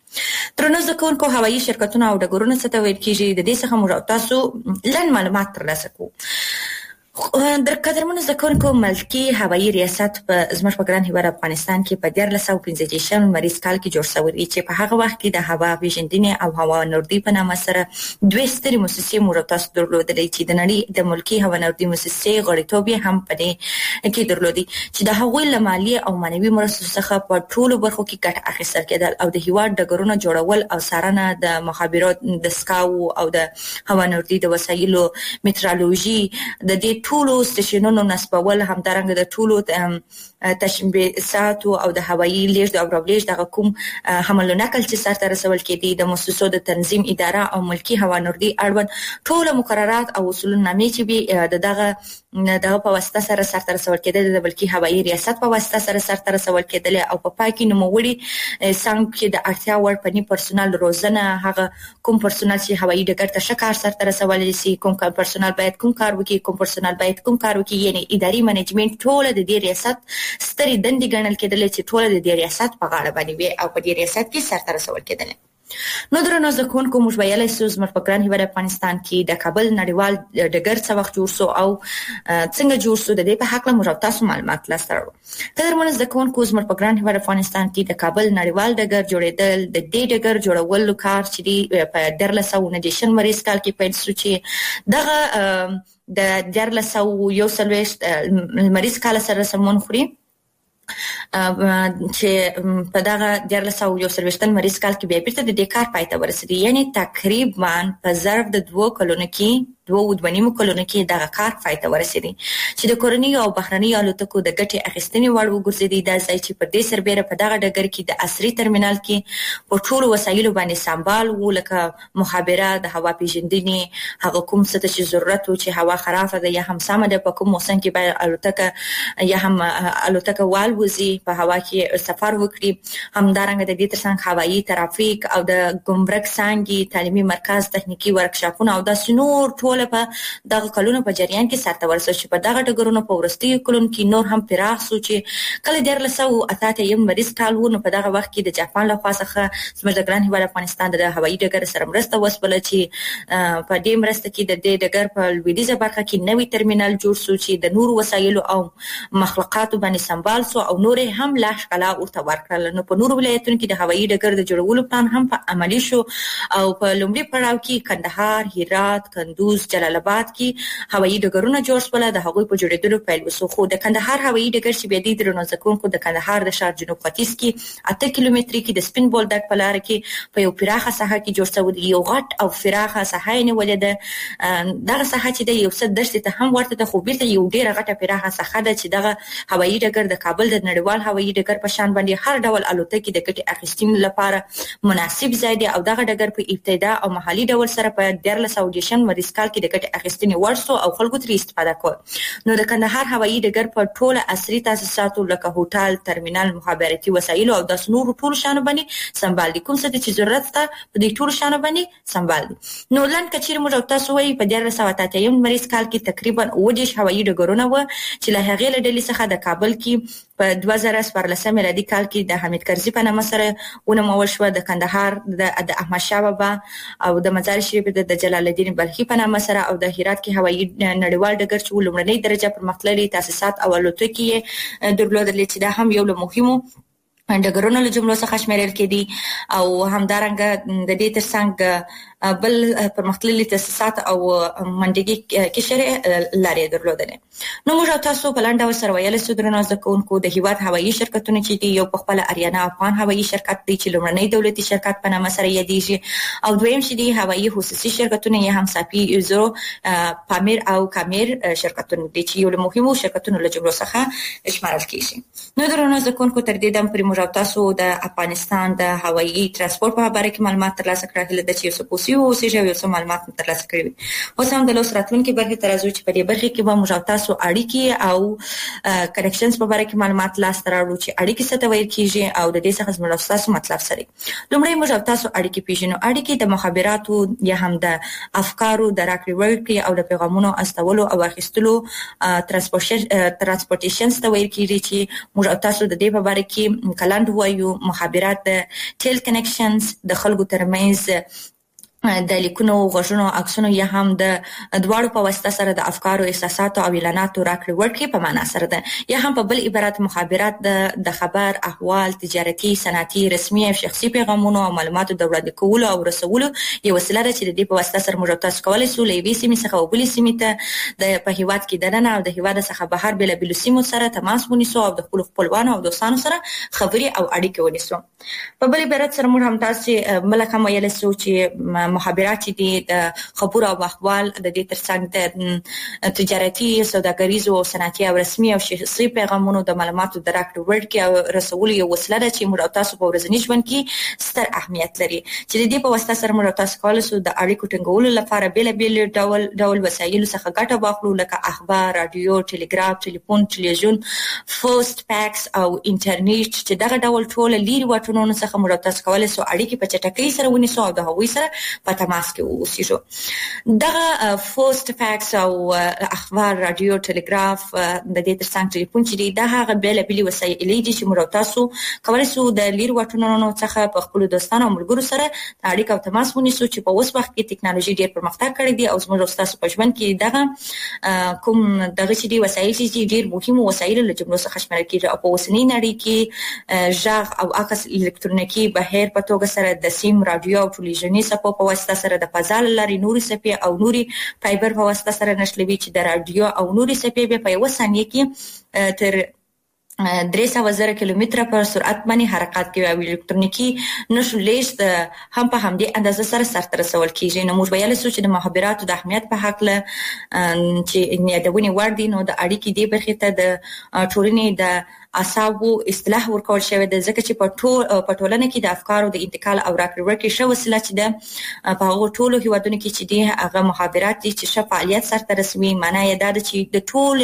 درنو ځکونکو هوایي شرکتونه او ډګرونه څه ته ویل کیږي د دې څخه موږ تاسو لن معلومات ترلاسه کوو. در قدرمنو ځکونکو ملکی هوایي ریاست په زموږ په ګران هیواد افغانستان کې په 1915 مریض کال کې جوړ شوی دی چې په هغه وخت کې د هوا پیژندنې او هوا نوردی په نامه سره دوه سترې مؤسسې موږ تاسو درلودلې چې د نړۍ د ملکی هوا نوردی مؤسسې غړیتوب هم په دې کې درلودي چې د هغوی له مالی او مانوي مرستو څخه په ټولو برخو کې ګټه اخیستل کېدل او د هیواد ډګرونو جوړول او څارنه د مخابرات د سکاو او د هوا نوردی د وسایلو میټرالوژي د دې ټولو سټیشنونو نسبول همدارنګه د ټولو تشبیهاتو او د هوایي لیږد او راولیږد د کوم حمل نقل چې سرته رسول کېدي د مؤسسو د تنظیم اداره او ملکی هوا نوردی اړوند ټول مقررات او اصولنامې چې دغه په واسطه سره سرته رسول کېدل د ملکی هوایي ریاست په واسطه سره سرته رسول کېدل او په پای کې نوموړي څنګه چې د اړتیا وړ پني پرسونل روزنه هغه کوم پرسونل چې هوایي ډګر ته شکار سرته رسول شي کوم پرسونل باید کوم کار وکړي کوم پرسونل باید کوم کار وکړي یعنی اداري منیجمنت ټول د دې ریاست ستري دندې ګڼل کېدل چې ټول د دې ریاست په غاړه باندې وي او په دې ریاست کې سرته رسول کېدل. نو درنو ځکونکو موږ ویلای شو زموږ په ګران هیواد افغانستان کې د کابل نړیوال ډګر څه وخت جوړ شو او څنګه جوړ شو د دې په حق له موږ تاسو معلومات لاسته درمن ځکونکو زموږ په ګران هیواد افغانستان کې د کابل نړیوال ډګر جوړېدل د دې ډګر جوړولو کار چې په 1919 مریض کال کې پیل شو چې دغه د 1921 مریض کال سره سمون خوري چې په دغه 1921 مریض کال کې بیا بیرته د دې کار پای ته ورسېدی یعنی تقریبا په ظرف د 2 کلونو کې 2.5 کلونو کې دغه کار پای ته ورسېدی چې د کورنۍ او بهرنۍ الوتکو د ګټې اخیستنې وړ وګرځېدی د ځای چې په دې سربېره په دغه ډګر کې د عصري ترمینال کې په ټولو وسایلو باندې سمبال وو لکه مخابره د هوا پیژندنې هغه کوم څه چې ضرورت و چې هوا خرابه ده یا هم سمه ده په کوم موسم کې باید الوتکه یا هم الوتکه والوزي په هوا کې سفر وکړي همدارنګه د دې ترڅنګ هوایي ترافیک او د ګمرک څنګه تعلیمي مرکز تخنیکی ورکشاپونه او د سنور ټول په دغه کلونو په جریان کې سرته ورسول چې په دغه ډګرونو په ورستي کلونو کې نور هم پراخ سو چې کله 1988 مریض کال و نو په دغه وخت کې د جاپان له خوا څخه زموږ د ګران هیواد افغانستان د هوایي ډګر سره مرسته وسوله چې په دې مرسته کې د دې ډګر په لویدیځه برخه کې نوې ترمینال جوړ شو چې د نور وسایلو او مخلوقاتو باندې سمبال سو او نور هم لا ښکلا ورته ورکړل. نو په نور ولایتونو کې د هوایي ډګر د جوړولو پلان هم په عملي شو او په لومړي پړاو کې کندهار، هرات، کندوز، جلال آباد کې هوایي ډګرونه جوړ شول د هغوی په جوړېدلو پیل وسو. خو د کندهار هوایي ډګر چې بیا د درنو ځکونکو د کندهار د ښار جنوب ختیځ کې 8 کیلومتري کې د سپین بولدک په لار کې په یو پراخه ساحه کې جوړ شوی دی. یو غټ او پراخه ساحه نه ولده دغه ساحه چې د یو څه دشت ته هم ورته د خو بیرته یو ډیره غټه پراخه ساحه ده چې دغه هوایي ډګر د کابل د نړیوال هوایي ډګر په شان باندې هر ډول الوتکې د ګټې اخیستنې لپاره مناسب ځای دی او دغه ډګر په ابتدا او محلي ډول سره په 1920 مریض کال کې د ګټې اخیستنې ورسو او خلکو ترې استفاده کول. نو د کندهار هوایي ډګر په ټوله عصري تاسیساتو لکه هوټل، ترمینال، مخابراتي وسایل او د نور ټول شانو باندې سمبال دي. کوم څه چې ضرورت ته په دې ټول شانو باندې سمبال دي. نو لن کچیر موږ تاسو وایي په 1988 مریض کال کې تقریبا 20 هوایي ډګرونه و چې له هغې له ډلې څخه د کابل کې په 2014 میلادي کال کې د حمید کرزي په نامه سره ونومول شو، د کندهار د احمد شاه بابا او د مزار شریف د جلال الدین بلخي په نامه سره او د هرات کې هوایي نړیوال ډګر چې لومړنۍ درجه پرمختللي تاسیسات او الوتکې درلودل چې دا هم یو له مهمو ډګرونو له جملو څخه شمیرل کېدي او همدارنګه د دې ترڅنګ بل پرمختللي تاسیسات او منډګي کې شرع لارې درلودل. نو موږ تاسو په لاندې سره ویل سو درنو ځکونکو د هیواد هوایي شرکتونه چې یو په خپل اریانا افغان هوایي شرکت دی چې لومړنۍ دولتي شرکت په نامه سره یادېږي او دویم چې دی هوایي خصوصي شرکتونه یې هم ساپي یوزرو پامیر او کامیر شرکتونه دي چې یو له مهمو شرکتونو له جملو څخه شمارل کیږي. نو درنو ځکونکو تر دې دم پر موږ تاسو د افغانستان د هوایي ترانسپورت په اړه معلومات ترلاسه کړل چې څه متوفي اوسېږي او یو څه معلومات ترلاسه کړي. اوس هم د لوست راتلونکي برخې ته راځو چې په دې برخه کې به موږ تاسو اړیکې او کنیکشنز په اړه کې معلومات لاس ته راوړو چې اړیکې څه ته ویل کیږي او د دې څخه زموږ تاسو مطلب سره. لومړی موږ تاسو اړیکې پیژنو. اړیکې د مخابراتو یا هم د افکارو د راکړې ورکړې او د پیغامونو استولو او اخیستلو ترانسپورټیشن ته ویل کیږي چې موږ تاسو د دې په اړه کې کلاند وایو. مخابرات د ټیل کنیکشنز د خلکو ترمنځ د لیکونو غږونو عکسونو یا هم د دواړو په واسطه سره د افکارو احساساتو او اعلاناتو راکړې ورکړې په معنا سره ده. یا هم په بل عبارت مخابرات د خبر احوال تجارتي صنعتي رسمي او شخصي پیغامونو او معلوماتو د وړاندې کولو او رسولو یو وسیله ده چې د دې په واسطه سره موږ تاسو کولای شو له یوې سیمې څخه بلې سیمې ته د په هیواد کې دننه او د هیواد څخه بهر بېلابېلو سیمو سره تماس ونیسو او د خپل خپلوانو او دوستانو سره خبرې او اړیکې ونیسو. په بل عبارت سره موږ هم تاسو ملک هم ویل شو چې مخابرات دي د خبرو او احوال د دې ترڅنګ د تجارتي سوداګریزو او صنعتي او رسمي او شخصي پیغامونو د معلوماتو د راکړې ورکړې او رسولو یو وسیله ده چې موږ تاسو په ورځني ژوند کې ستر اهمیت لري چې د دې په واسطه سره موږ تاسو کولای شو د اړیکو ټینګولو لپاره بیل ډول وسایل څخه ګټه واخلو لکه اخبار، رادیو، ټلګراف، ټلیفون، تلویزیون، پوسټ پاکس او انټرنیټ چې دغه ډول ټول لیري واټونونو څخه موږ تاسو کولای شو اړیکې په چټکۍ سره ونیسو او د هغوی سره په تماس کې اوسېږو. دغه پوسټ فاکس او اخبار، رادیو، ټلګراف د دې ترڅنګ ټلیفون چې دا هغه بیلابېلې وسایل دي چې موږ تاسو کولای شو د لیري واټونونو څخه په خپل دوستانو او ملګرو سره اړیکه او تماس ونیسو چې په اوس وخت کې ټکنالوژي ډېر پرمختګ کړی دی او زموږ تاسو په ژوند کې دغه کوم دغه چې دی وسایل چې ډېر مهم وسایل له جملو څخه شمېرل کېږي او په اوسنۍ نړۍ کې ژغ او عکس الکترونیکي بهیر په توګه سره د سیم، رادیو او ټلویزیوني څپو په واسطه سره د فضا لاري نوري څپې او نوري فایبر په واسطه سره نشلوي چې د رادیو او نوري څپې په یو ثانیه کې تر 300,000 کیلومتره پر سرعت باندې حرکت کوي او الکترونیکي نشو لیست هم په همدې اندازه سره سرته رسول کیږي. نو موږ ویل شو چې د مخابراتو د اهمیت په حق له چې یادونې وړ دي نو د اړیکې دی برخې ته د ټولنې د اعصابو اصطلاح ورکول شوی د ځکه چې په ټولنه کې د افکارو د انتقال او راکړې ورکړې شو وسیله چې د په هغه ټولو هیوادونو کې چې دی هغه مخابرات دي چې ش فعالیت سره رسمي معنی یې دا چې د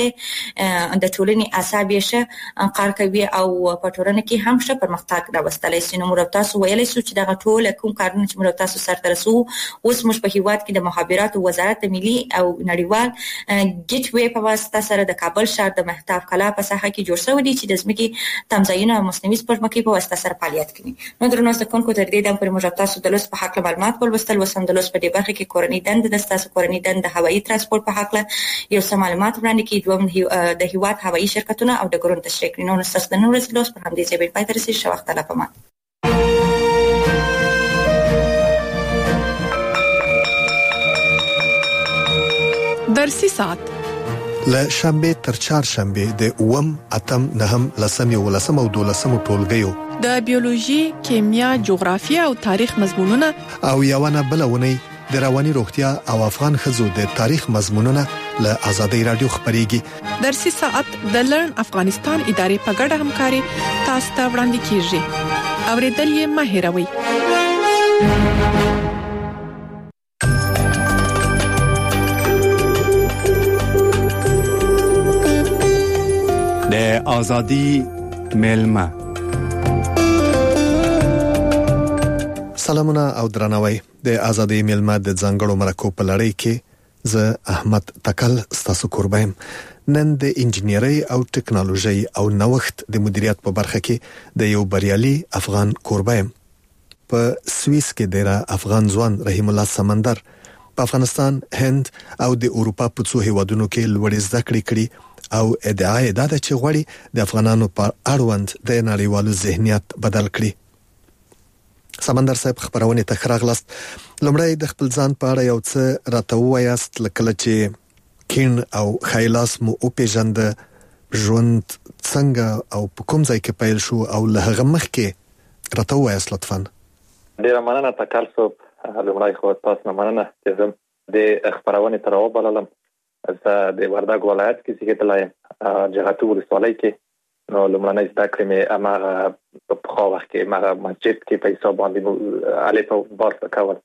ټولنې اعصاب یې قار کوي او په ټولنه کې هم ښه پرمختګ راوستلی شي. نو موږ تاسو ویلی شو چې دغه ټول کوم کارونه چې موږ تاسو سره رسو اوس موږ په هیواد کې د مخابراتو وزارت ملي او نړیوال ګیټ وی په واسطه سره د کابل ښار د مهتاب کلا په ساحه کې جوړ شوی دی چې د ځمکې تمځایونه او مصنوعي سپوږمکۍ په واسطه سره فعالیت کوي. نو درنو زدهکوونکو تر دې دم پورې موږ تاسو د لوست په حق معلومات ولوستل وسم د لوست په دې برخه کې کورنۍ دند د تاسو کورنۍ دند د هوایي ترانسپورت په حق یو څه معلومات وړاندې کړي دوم د هیواد هوایي شرکتونه او د ګورن تشریح کړي. نو تاسو د نن ورځې لوست په همدې ځای پای ته رسیدي. ښه وخت لپاره پمه درسي ساعت له شنبه تر چهارشنبه د 8 اتم نهم لسم او دولسم ټولګیو د بیولوژي، کیمیا، جغرافیه او تاریخ مضمونونه او یوونه بلونه د رواني روغتیا او افغان خزو د تاریخ مضمونونه له آزادۍ رادیو خبريږي. درسي ساعت د لرن افغانستان ادارې په ګډه همکاري تاسو ته وړاندې کیږي. اوریدل یې مه هېروئ. د آزادۍ ملما سلامونه او درناوی. د آزادۍ ملما د ځانګړو مرکو په لړۍ کې زه احمد تکل ستاسو قربایم. نن د انجینری او ټکنالوژي او نوښت د مدیریت په برخه کې د یو بریالي افغان قربایم. په سویس کې د افغان ځوان رحیم الله سمندر په افغانستان، هند او د اروپا په څو هیوادونو کې لوړې زده کړې کړې او ادعا یې ده چې غواړي د افغانانو په اړوند د نړیوالو ذهنیت بدل کړي. سمندر صاحب خبرونه ته خراغلاست. لومړی د خپل ځان په اړه یو څه راته وایاست لکه چې کین او خیلاس مو او پیژند ژوند څنګه او په کوم ځای کې پیل شو او له هغه مخکې راته وایاست لطفاً. ډیر مننه تکل صاحب. لومړی خو تاسو مننه چې زم د خبرونه تر وبللم. زه د وردګ ولایت کې سیګتلای جهاتو ولسوالۍ کې نو لومړنۍ زده کړې مې امغه په خو وخت کې مغه مسجد کې پیسې باندې الف او با کول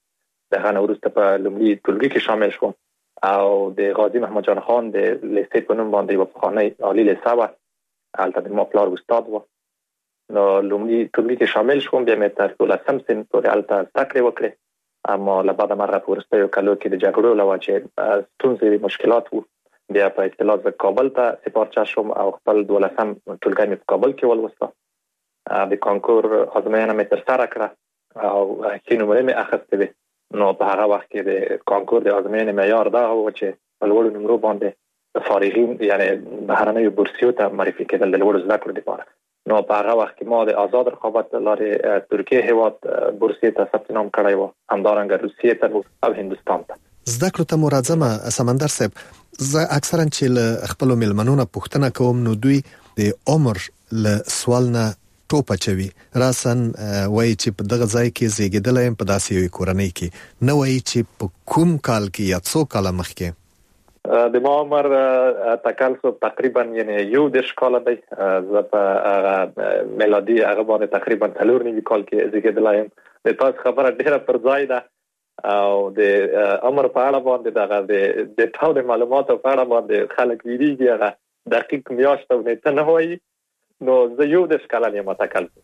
دغه وروسته په لومړي ټولګي کې شامل شوم او د غازی محمد جان خان د لیسې په نوم باندې په خانه عالی لیسه و البته د مپلار استاد و نو لومړي ټولګي کې شامل شوم بیا مې تر 12 سن پورې البته تکړه وکړه اما لبعد مرة پورسته یو کلو کې د جګړو لواجه ستونزې مشکلات وو بیا په اطلاع ز کابل ته سپارچا شوم او خپل 12 ټولګی مې په کابل کې ولوسته د کانکور ازموینه مې تر سره کړه او چې نمرې مې اخیستې وې نو په هغه وخت کې د کانکور د ازموینې معیار دا و چې په لوړو نمرو باندې فارغین یعنی بهرنیو بورسیو ته معرفي کېدل د لوړو زده کړو لپاره نو په هغه وخت کې ما د آزاد رقابت لارې ترکیه هیواد بورسیې ته ثبت نام کړی و همدارنګه روسیې ته او هندستان ته زده کړو ته مرادزمه سمندر صاحب زه اکثرا چې له خپل ملمنونو پوښتنه کوم نو دوی د عمر له سوال نه ټوپه چوي راسن وایي چې په دغه ځای کې زیږیدل په داسې یو کورنۍ کې نه وایي چې په کوم کال کې یا څو کال مخکې د ما عمر تکلسو تقریبا یعنی یو د شکاله دی زه په میلادي هغه باندې تقریبا 3 کال کې زیږیدلایم د تاسو خبره ډیره پر ځای ده او د عمر په اړه باندې دغه د ټول معلوماتو په اړه باندې خلک ویریږي هغه دقیق میاشت او نیټه نه وایي نو زه یو د شکاله یم تکلسو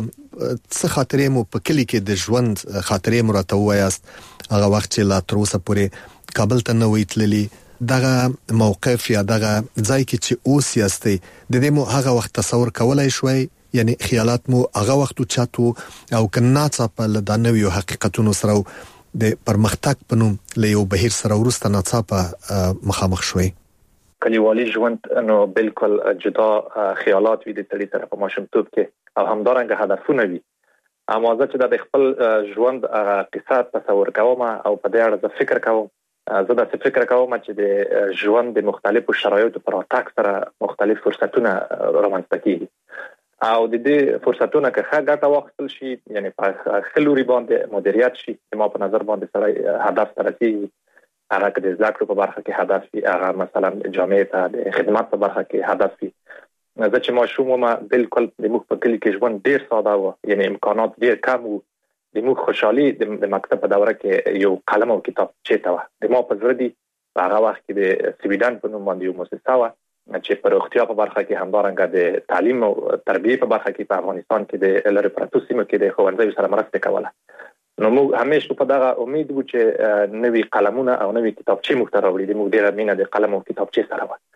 څه خاطرې مو په کلی کې د ژوند خاطرې مو راته وایاست هغه وخت چې لا تر اوسه پورې کابل ته نه ویتللی دغه موقف یا دغه ځای کې چې اوس یاستئ د دې مو هغه وخت تصور کولای شوي یعنی خیالات مو هغه وخت چاتو او کنا څه د نویو حقیقتونو سره د پرمختګ په نوم له یو بهیر سره ورسته ناڅاپه مخامخ شوي کلیوالي ژوند نو بالکل جدا خیالات وي د تړي سره په ماشومتوب کې او همدارنګه هدفونه وي اما زه چې د خپل ژوند قصه تصور کوم او په دې اړه فکر کوم زه د فکر کوم چې د ژوند د مختلفو شرایطو پر اتاک سره مختلف فرصتونه رامنځته کیږي او د دې فرصتونو که ښه ګټه واخیستل شي یعنی په خلوري باندې مدیریت شي ما په نظر باندې سره هدف ته رسیږي هغه د زده کړو په برخه کې هدف وي هغه مثلا جامعه ته د خدمات په برخه کې هدف وي زه چې ماشوم ما بالکل د مخ په کلی کې ژوند ډیر ساده و یعنی امکانات ډیر کم وو د مو خوشحالي د مکتب په دوره کې یو قلم او کتاب چیته و د ما په زړه دی هغه وخت کې د سویډن په نوم باندې یو مؤسسه و چې پر اختیار په برخه کې همدارنګه د تعلیم او تربیه په برخه کې په افغانستان کې د لری پراتو سیمه کې د ښوونځي سره مرسته کوله نو موږ همیشه په دغه امید وو چې نوی قلمونه او نوی کتابچې موږ ته راوړي د موږ ډیره مینه د قلم او کتابچې سره و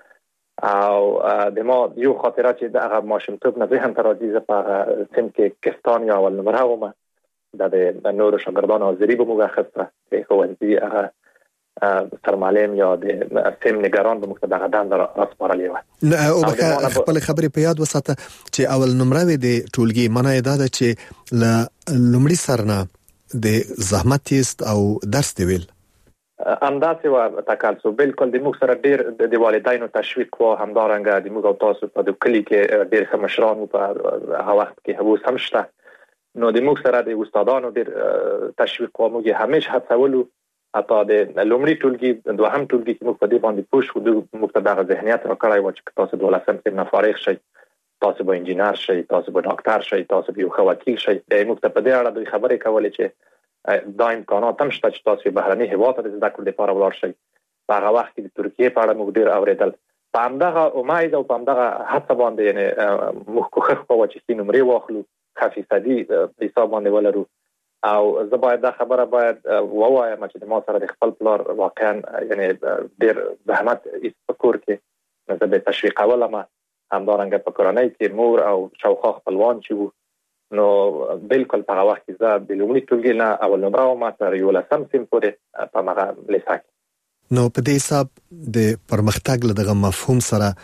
او د ما یو خاطره چې دغه ماشومتوب نه ذهن ته راځي په سن کې کستان یا اول نمبر ومه د نورو شاګردانو حاضری به موږ اخیسته د ښوونځي هغه سرمعلم یا د سیم نگران به موږ دغه دنده راسپارلې و او خپل خبرې په یاد وساته چې اول نمبر د ټولګي معنی دا ده چې لومړی سرنه د زحمت است او درس دی ویل انداسه و تکلسو بالکل د موږ سره ډیر د والدینو تشویق و همدارنګه د موږ او تاسو په کلی کې ډیر خمشران په هغه وخت کې هو سمشته نو د موږ سره د استادانو ډیر تشویق و موږ همیشه هڅولو اته د لومړي ټولګي دوهم ټولګي کې موږ په دې باندې پوښ و موږ ته د ذهنیت راکړای و چې تاسو 12 سم نه فارغ شئ تاسو به انجینر شئ تاسو به ډاکټر شئ تاسو به یو ښه وکیل شئ موږ ته په دې اړه د خبرې کولې چې دا امکانات هم شته چې تاسو بهرني هیواد ته د زده کړو لپاره ولاړ شئ په هغه وخت کې د ترکیه په اړه موږ ډیر اوریدل په همدغه امید او په همدغه هڅه باندې یعنی موږ کوښښ کوو چې نمرې واخلو کافي صدي په حساب باندې ولرو او زه باید دا خبره باید وایم چې ما سره د خپل پلار واقعا یعنی ډیر زحمت اسپکور کې زه به تشویق ولم همدارنګه په کورنۍ کې مور او شاوخوا خپلوان چې وو نو بالکل په هغه وخت کې زه د لومړي ټولګي نه اول نمبر او ما تر 11 سم پورې په هغه لیسه کې نو په دې حساب د پرمختګ له دغه مفهوم سره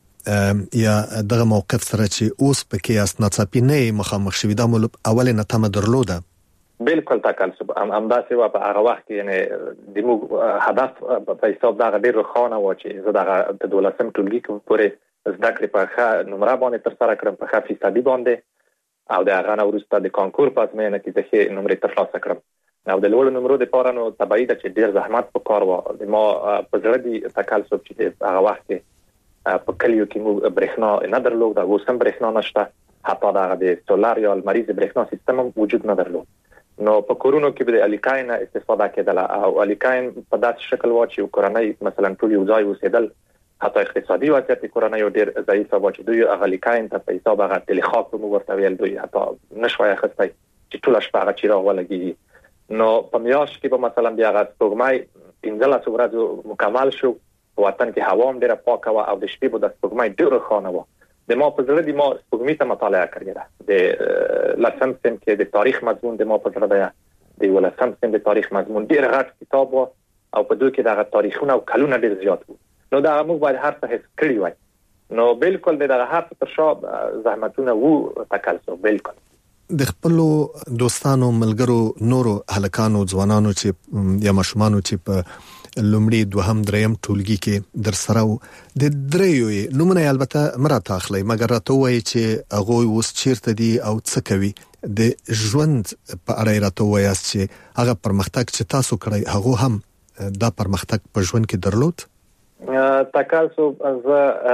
یا دغه موقف سره چې اوس پکې اس ناڅاپي نه مخامخ شوی دا مول اول نه تم درلوده بالکل تکلسب همداسې و په هغه وخت کې یعنی د موږ هدف په حساب دا ډیر روښانه و چې زه دغه د 12 ټولګي کې پورې زده کړې په ښه نمره باندې تر سره کړم په ښه فیصدي باندې او د هغه نه وروسته د کانکور په ازموینه کې د ښې نمرې ترلاسه کړم او د لوړو نمرو لپاره نو طبیعي ده چې ډیر زحمت وکړ و د ما په زړه دي تکلسب چې هغه وخت کې په کلیو کې موږ برېښنا نه درلوده اوس هم برېښنا نشته حتی دا د سولار یا لمریز برېښنا سیستم وجود نه درلود نو په کورونو کې به د الیکاین استفاده کېدله او الیکاین په داسې شکل و چې کورنۍ مثلا ټول یو ځای اوسېدل حتی اقتصادي وضعیت کورنۍ ډیر ضعیف و چې دوی الیکاین ته په حساب هغه تلخاک په ورته ویل دوی حتی نشوي خسته چې ټول شپه هغه چیرې ولګي نو په میاشت کې به مثلا بیا هغه سپوږمۍ 15 ورځې مکمل شو وطن کې هوا هم ډیره پاکه و او د شپې به د سپوږمۍ ډیره خانه و د ما په زړه د ما سپوږمۍ ته مطالعه کړې ده د لسم سم کې د تاریخ مضمون د ما په زړه ده د ولسم سم د تاریخ مضمون ډیر غټ کتاب و او په دوی کې دغه تاریخونه او کلونه ډیر زیات وو نو دا موږ باید هر څه حس کړی وای نو بالکل دغه هر څه تر شا زحمتونه وو تکلسو بالکل د خپل دوستانو ملګرو نورو هلکانو ځوانانو چې یا ماشومانو چې په لومړی دوهم دریم ټولګي کې در سره د دریو نمونه البته مراته اخلي مګر راته وایي چې هغه اوس چیرته دي او څه کوي د ژوند په اړه راته وایي چې هغه پرمختګ چې تاسو کړی هغه هم دا پرمختګ په ژوند کې درلود تکاسو از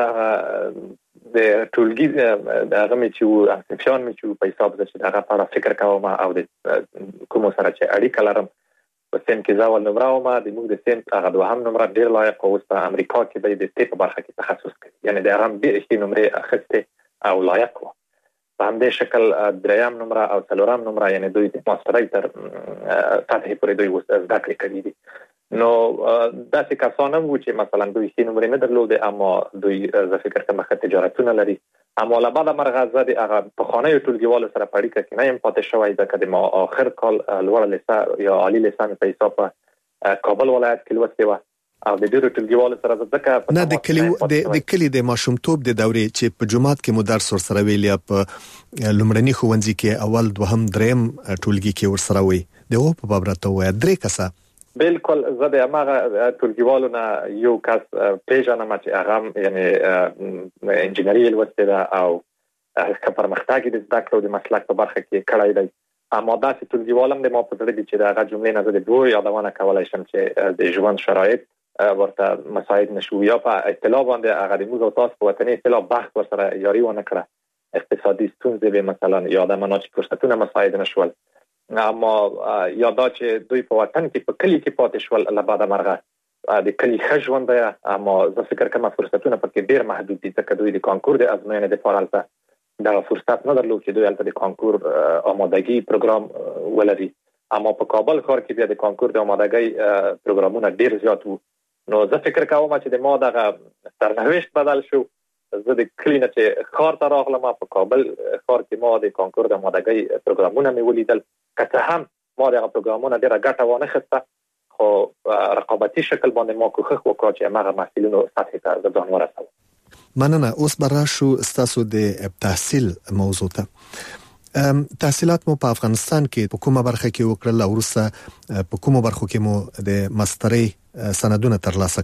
د ټولګي دغه مې چې انسپشن مې چې په حساب چې دغه په فکر کوم او د کوم سره چې اړیکه لرم په سیم کې ځاول نمبر ما د موږ د سیم هغه دوهم نمبر ډیر لایق او په امریکا کې به د ټیپ برخه کې تخصص کوي یعنی د هغه ډیر شي نمبر اخسته او لایق و په همدې شکل دریم نمبر او څلورم نمبر یعنی دوی د ماسترۍ تر سطح پورې دوی زده کړې کړې دي نو داسې کسان هم وو چې مثلا دوی شي نمبر نه درلود اما دوی زه فکر کوم چې تجارتونه لري اما له بعد مرغزه د هغه په خانه ټولګیوالو سره پړی کې نه يم پاتې شوی د کډما اخر کال لوړ لیسانس یا عالی لیسانس په حساب کابل ولایت کې لوستي و او د ډیرو ټولګیوالو سره ځکه نه د کلی د ماشومتوب د دورې چې په جماعت کې مدرس ور سره ویل یا په لومړني ښوونځي کې اول دوهم دریم ټولګي کې ور سره وي دغه په بابرته وای درې کسه بالکل زه د هغه ټولګیوالو نه یو کس پیژنم چې هغه یعنی انجینری لوسته ده او هغه پرمختګ د زده کړو د مسلک په برخه کې کړای دی اما دا چې ټولګیوالم د ما په ځړې چې دا هغه جملې نه زده دوی یادونه کولای شم چې د ژوند شرایط ورته مساعد نشو یا په اطلاع باندې هغه د موږ تاسو په وطني اطلاع بحث ورسره یاري ونه کړه اقتصادي ستونزې به مثلا یادونه چې فرصتونه مساعد نشول اما یادا چې دوی په وطن کې په کلی کې پاتې شول له بعد مرغه د کلی خژوند دی اما زه فکر کوم فرصتونه پکې ډیر محدود دي ځکه دوی د کانکور د ازموینې د فارالته دا فرصت نه درلود چې دوی البته د کانکور آمادګي پروګرام ولري اما په کابل ښار کې بیا د کانکور د آمادګي پروګرامونه ډیر زیات وو نو زه فکر کوم چې د ما دغه سرنوشت بدل شو زه د کلی نه چې ښار ته راغلم په کابل ښار کې ما د کانکور د آمادګي پروګرامونه مې ولیدل که هم ما دغه پروګرامونه ډیره ګټه وانه خسته خو رقابتي شکل باندې ما کوښښ وکړ چې هغه محصلینو سطح ته ځان ورسوم مننه اوس براشو ستاسو د تحصیل موضوع ته تحصیلات مو په افغانستان کې په کومه برخه کې وکړل او وروسته په کومه برخه کې مو د ماسترۍ سندونه ترلاسه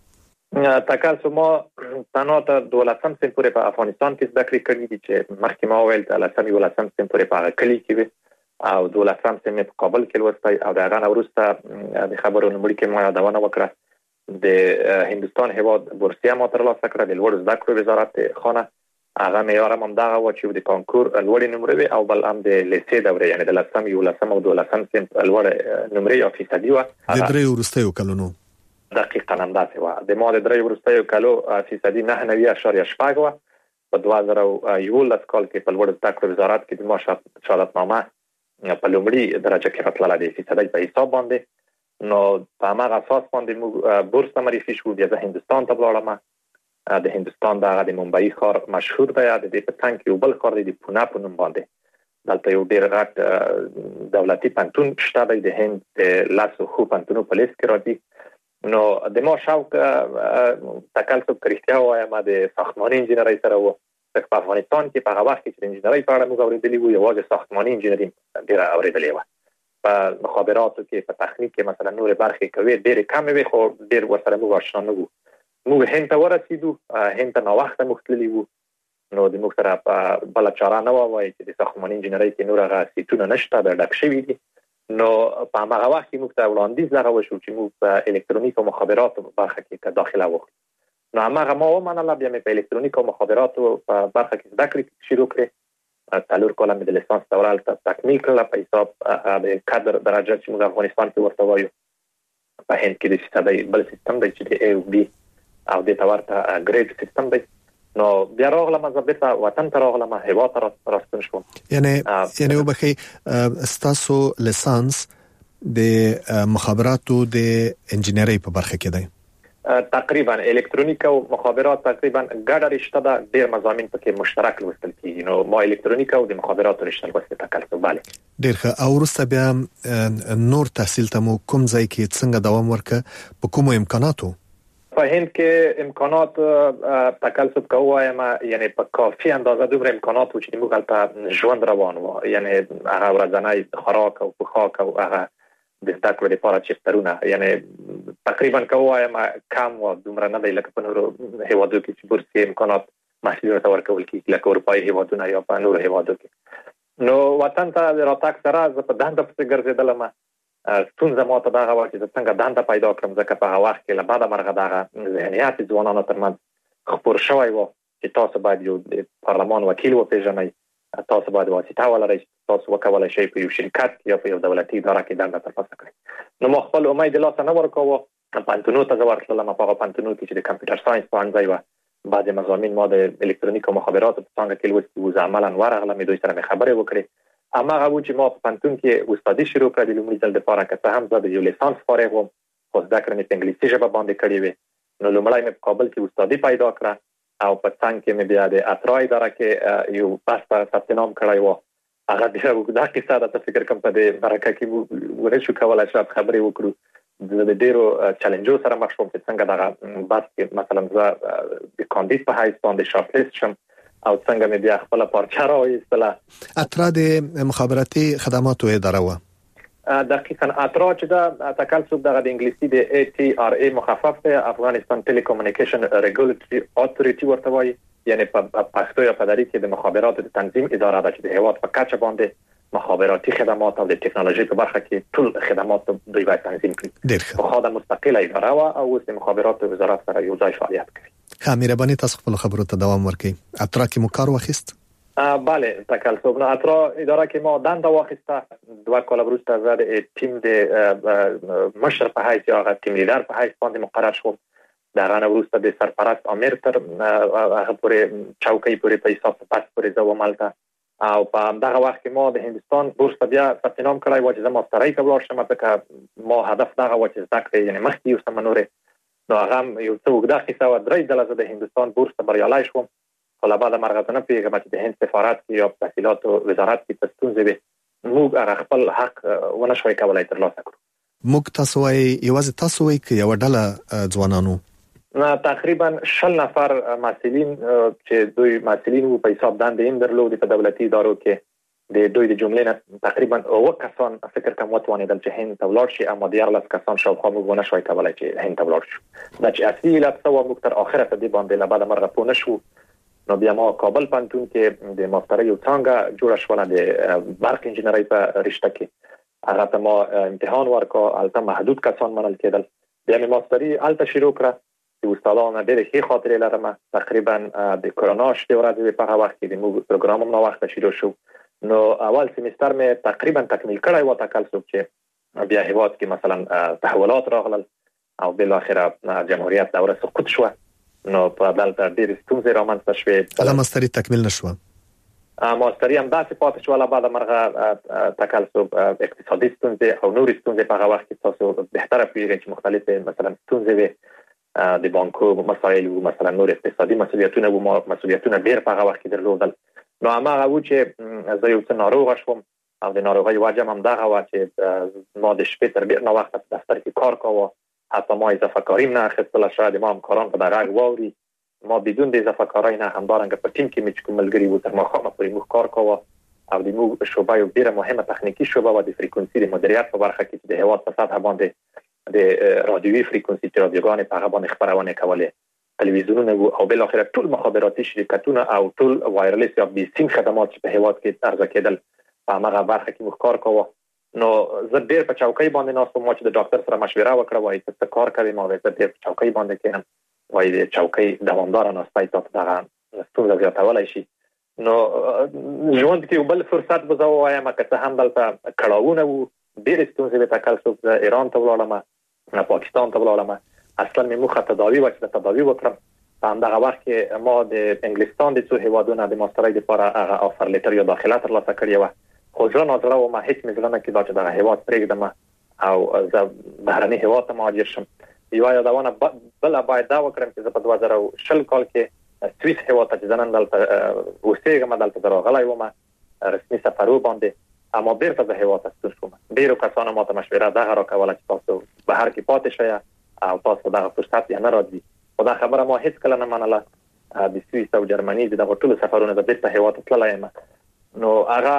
کړل تاسو ما تنها دولتم سم پورې په افغانستان کې زده کړې کړې دي چې مخکې ما ویل چې لسم یو لسم سم پورې په کلی کې او دولتم سم په کابل کې لوستای او دا غن وروسته د خبرو نمبر کې ما یادونه وکړه د هندستان هیواد بورسیه ما ترلاسه کړه د لوړ زده کړو وزارت خانه هغه معیار هم دغه و چې د کانکور لوړ نمرې او بل هم د لیسې دوره یعنی د لسم یو لسم او دولتم سم لوړ نمرې او فیصدي و د درې ورستیو کلونو دقیقاً همداسې و د ما د درې ورستیو کلو فیصدي 9.8 و په 2011 کال کې په لوړ زده کړو وزارت کې د ما شهادتنامه په لومړي درجه کې راتلل د فیصدي په حساب باندې نو په هغه اساس باندې موږ بورس معرفي شو بیا د هندستان ته ولاړم د هندستان د ممبئی ښار مشهور دی د دې په څنګ کې یو بل ښار دی د پونه په نوم باندې دلته یو ډیر غټ دولتي پنتون شته دی د هند د لاسو خو پنتونو په لیست کې راځي نو د ما شوق تکلسب کړیا وایم د ساختماني انجینرۍ سره و په افغانستان کې په هغه وخت کې د انجینرۍ په اړه موږ اورېدلي وو یوازې ساختماني انجینري ډیر اورېدلې و په مخابراتو کې په تخنیک کې مثلا نور برخې کوي ډیر کم وي خو ډیر ورسره موږ آشنا نه وو موږ هند ته ورسېدو هند ته نو وخت مختلفي وو نو د موږ سره بل چاره نه وای چې د ساختماني انجینرۍ کې نور هغه سیټونه نشته د ډک شوی دي نو په هغه وخت کې موږ ته وړاندیز لغوه شو چې موږ په الکترونیک او مخابراتو برخه کې داخله وکړو نو هغه ما ومنله بیا مې په الکترونیک او مخابراتو په برخه کې زده کړې شروع کړې 3 کاله مې د لیسانس دوره تکمیل کړه په حساب د کادر درجه چې موږ افغانستان کې ورته وایو. په هند کې د سیستم بل سیستم دی چې د A او B او د تورته ګریډ سیستم دی. نو بیا راغلم زه وطن ته راغلم، هیواد ته راستون شوم. یعنی وبخي ستاسو لیسانس د مخابراتو د انجینری په برخه کې دی؟ تقریبا الکترونیک او مخابرات تقریبا ګډه رشته ده، ډېر مضامین پکې مشترک لوستل کیږي. نو ما الکترونیک او د مخابراتو رشته لوستل تکلف. بله ډېر ښه. او وروسته بیا نور تحصیل ته مو کوم ځای کې څنګه دوام ورکړ؟ په کومو امکاناتو؟ په هند کې امکانات تکلف کووایم، یعنی په کافي اندازه دومره امکانات و چې موږ هلته ژوند روان و، یعنی هغه ورځنی خوراک او پوښاک او هغه د زده کړو لپاره چپترونه، یعنی تقریبا کووایم کم و دومره نه دی لکه په نورو هیوادو کې چې بورسي امکانات محصلینو ته ورکول کیږي لکه اروپایي هیوادونه یا په نورو هیوادو کې. نو وطن ته د راتګ سره زه په دنده پسې ګرځېدلم. ستونزه ماته دغه وه چې څنګه دنده پیدا کړم، ځکه په هغه وخت کې له بده مرغه دغه ذهنیت ځوانانو ترمنځ خپور شوی و چې تاسو باید یو د پارلمان وکیل وپېژنئ، تاسو باید واسطه ولرئ، تاسو وکولای شئ په یو شرکت یا په یو دولتي اداره کې دنده ترلاسه کړئ. نو ما خپل امید له لاسه نه ورکاوه. پانتونو ته زه ورتللم. په هغه پانتونو کې چې د کمپیوټر ساينس پوهنځی و، بعضې مضامین ما د الکترونیک او مخابراتو په څانګه کې لوستي وو. زه عملا ورغلم، دوی سره مې خبرې وکړې. هماغه و چې ما په پانتون کې استادي شروع کړه د لومړي ځل لپاره، که څه هم زه د یو لیسانس فارغ وم، خو زده کړې مې په انګلیسي ژبه باندې کړې وې. نو لومړی مې په کابل کې استادي پیدا کړه او په څنګ کې مې بیا د اترا اداره کې یو بحث ته ثبت نام کړی و. هغه ډېره اوږده کیسه ده، ته فکر کوم په دې برکه کې ونشو کولی شاید خبرې وکړو. د ډېرو چیلنجو سره مخ شوم چې څنګه دغه بحث کې مثلا زه د کاندید په حیث باندې شارټ لیست شم او څنګه مې بیا خپل پارچه راوایستله. اترا د مخابراتي خدماتو اداره و. دقیقاً اترا چې دا تکلف دغه د انګلیسي د ATRA مخفف دی، افغانستان ټیلیکومونیکیشن ریګولیټري اتوریټي ورته وایي، یعنی په پښتو یا په دري کې د مخابراتو د تنظیم اداره ده چې د هیواد په کچه باندې مخابراتي خدمات او د ټکنالوژي په برخه کې ټول خدمات دوی باید تنظیم کړي. خو دا مستقله اداره و او اوس د مخابراتو وزارت سره یو ځای فعالیت کوي. مهرباني تاسو خپل خبرو ته دوام ورکړئ. اترا کې مو کار واخیست؟ بله تکلف. نو اترا اداره کې ما دنده واخیسته. 2 کال وروسته زه د ټیم د مشر په حیث یا ټیم لیډر په حیث باندې مقرر شوم. د هغه وروسته د سرپرست امیر تر هغه پورې چوکۍ پورې په حساب پس پورې زه ومالته. او په دغه وخت کې ما د هندستان بورس ته بیا ثبت نام کړی و چې زه ماسترۍ ته ولاړ شم، ځکه ما هدف دغه و چې زده کړې یعنې مخکې یو څه نورې. نو هغه یو څه اوږده کیسه وه. 3 ځله زه د هندستان بورس ته بریالی شوم، خو له بده مرغه زه نه پوهېږم چې د هند سفارت کې یا په تحصیلاتو وزارت کې څه ستونزې وې، موږ هغه خپل حق ونه شوی کولی ترلاسه کړو. موږ تاسو وایي یوازې تاسو وایي که یوه ډله ځوانانو؟ تقریبا 20 نفر محصلین چې دوی محصلین وو په حساب دندې یې درلودې په دولتي ادارو کې. د دوی د جملې نه تقریبا 9 کسان فکر کوم وتوانېدل چې هند ته ولاړ شي، اما 14 کسان شاوخوا موږ ونه شوی کولی چې هند ته ولاړ شو. دا چې اصلي علت څه وه موږ تر اخره په دې باندې له بده مرغه پوه نه شو. نو بیا ما کابل پوهنتون کې د ماسترۍ یو څانګه جوړه شوله د برق انجینرۍ په رشته کې. هغه ته ما امتحان ورکړ، هلته محدود کسان منل کېدل. بیا مې ماستري هلته شروع کړه. د استادانو ډېرې ښې خاطرې لرم. تقریبا د کورونا شپې ورځې په هغه وخت کې د موږ پروګرام هم ناوخته شروع شو. نو اول سیمستر مې تقریبا تکمیل کړی و تکلف چې بیا هیواد کې مثلا تحولات راغلل او بالاخره جمهوریت دوره سقوط شوه. نو په دلته ډېرې ستونزې رامنځته شوې. هغه ماستري تکمیل نه شوه؟ ماستري هم داسې پاتې شوه. له بده مرغه تکلف اقتصادي ستونزې او نورې ستونزې په هغه وخت کې تاسو بهتره پوهېږئ چې مختلفې مثلا ستونزې وې، د بانکو مسایل وو، مثلا نور اقتصادي مسؤلیتونه وو، مسؤلیتونه ډېر په هغه وخت کې درلودل. نو هماغه و چې زه یو څه ناروغه شوم او د ناروغۍ وجه هم دغه وه چې ما د شپې تر ډېر ناوخته په دفتر کې کار کاوه. حتی ما اضافه کاري نه اخیستله، شاید ما همکاران په دغه غږ واوري. ما بدون د اضافه کارۍ نه همدارنګه په ټیم کې مې چې کوم ملګري وو تر ماښامه پورې موږ کار کاوه. او د موږ شعبه یو ډېره مهمه تخنیکي شعبه وه د فریکونسي د مدیریت په برخه کې چې د هېواد په سطحه باندې د رادیوي فریکونسي چې رادیوګانې په هغه باندې خپرونې کولې، تلویزیونونه وو او بالاخره ټول مخابراتي شرکتونه او ټول وایرلیس یا بیسیم خدمات چې په هېواد کې عرضه کېدل په هماغه برخه کې موږ کار کاوه. نو زه ډېر په چوکۍ باندې ناست وم. ما چې د ډاکټر سره مشوره وکړه، وایي ته څه کار کوې؟ ما وایي زه ډېر په چوکۍ باندې کښېنم. وایي د چوکۍ دوامداره ناستۍ تا ته دغه ستونزه زیاتولی شي. نو ژوند کې بل فرصت به زه وایم که هم دلته کړهونه وو ډېر ستونزې به تکلف د ایران ته ولاړم پاکستان ته ولاړم اصلا مې مخه تداوی وکړه تداوی وکړم په همدغه وخت کې ما د انګلستان د څو هیوادونو د ماسترۍ لپاره هغه آفر لیټر یا داخله ترلاسه کړې و خو ځل نظر او ما هیڅ مزله نه کېدا چې دغه هیواد پرېږدم او زه بهرني هیواد ته مهاجر شم یو یادونه بل باید دا وکړم چې زه په 2000 کال کې سویس هیواد ته ځنن دلته اوسېږم دلته راغلی وم رسمي سفر باندې اما بیرته د هیواد ته ستون شوم ډیرو کسانو ماته مشوره دغه راکوله چې تاسو بهر کې پاتې شئ او تاسو دغه فرصت یې نه راځي خو دا خبره ما هیڅ کله نه منله د سویس او جرمني دغه ټول سفرونه د بیرته هیواد ته تللی یم نو هغه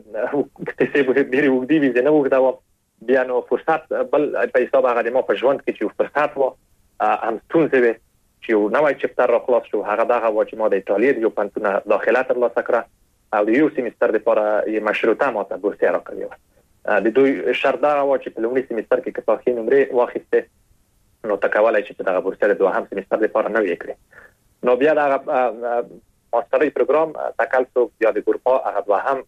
کیسې به ډېرې اوږدې وي زه نه اوږدوم بیا نو فرصت بل په حساب هغه د ما په ژوند کې چې یو فرصت و هم ستونزې وې چې یو نوی چپټر را خلاص شو هغه دغه و چې ما د ایټالیا د یو پوهنتون داخله ترلاسه کړه او د یو سیمستر لپاره یې مشروطه ماته بورسیه راکړې وه د دوی شرط دغه و چې په لومړي سیمستر کې که تا ښې نمرې واخیستې نو ته کولی شې چې دغه بورسیه د دوهم سیمستر لپاره نوې کړې نو بیا دغه ماسترۍ پروګرام تکلف یا د ګروپا هغه دوهم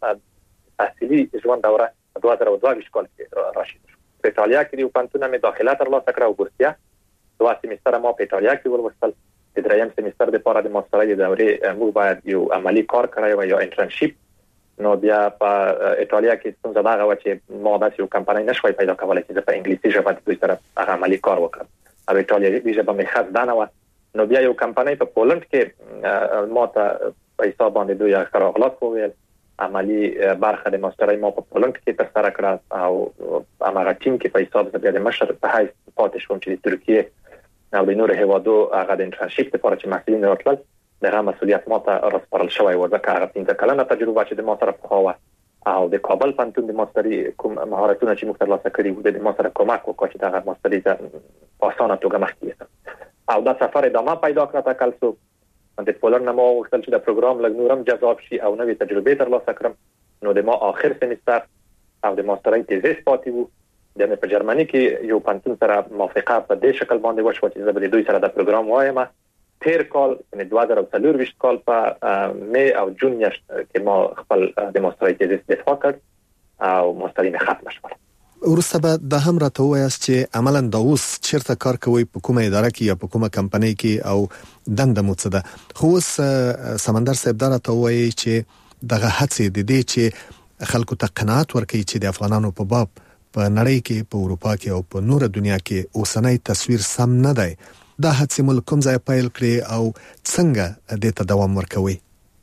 تحصیلي ژوند دوره 2022 کال کې راشد شو په ایټالیا کې د یو پوهنتون مې داخله ترلاسه کړه او بورسیه دوه سیمستر ما په ایټالیا کې ولوستل د دریم سیمستر لپاره د ماسترۍ دورې موږ باید یو عملی کار کړی و یا انټرنشیپ نو بیا په ایټالیا کې څنګه دا غوا چې ما داسې یو کمپنۍ نشوي پیدا کولای چې په انګلیسي ژبه د دوی سره هغه عملی کار وکړم او ایټالیا ژبه مې خاص دانه و نو بیا یو کمپنۍ په پولند کې ما ته په حساب باندې دوی اخر اغلاق وویل عملی برخه د ماسترۍ ما په پولند کې ترسره کړه او هغه ټیم کې په حساب د مشر په حیث پاتې شوم چې د ترکیه او د نور هیوادو هغه د انټرنشیپ لپاره چې محصلین راتلل دغه مسؤلیت ما ته راسپارل شوی و ځکه هغه 15 کلنه تجربه چې د ما سره پخوا او د کابل پوهنتون د ماسترۍ کوم مهارتونه چې موږ ترلاسه کړي وو د ما سره کومک وکړ چې دغه ماسترۍ په اسانه توګه مخکې یوسم او دا سفر ادامه پیدا کړه تکلف د پولند نه ما وغوښتل چې د پروګرام لږ نورم جذاب شي او نوې تجربې ترلاسه کړم نو د ما آخر سیمستر او د ماسترۍ تیزیس پاتې وو د په جرمني کې یو پوهنتون سره موافقه په دې شکل باندې وشوه چې زه به د دوی سره د پروګرام وایم تیر کال یعنی 2024 کال په می او جون میاشت کې ما خپل د ماسترۍ تیزیس دفاع کړ او ماسترۍ مې ختم شوه ورسته به د هم راته وایاست چې عملاً د اوس چیرته کار کوي په کومه اداره کې یا په کومه کمپنۍ کې او دنده مو څه ده خو اوس سمندر صاحب دا راته وایي چې دغه هڅې د دې چې خلکو ته قناعت ورکړي چې د افغانانو په باب په نړۍ کې په اروپا کې او په نور دنیا کې اوسنۍ تصویر سم نه دی دا هڅې مل کوم ځای پیل کړي او څنګه د ته دوام ورکوي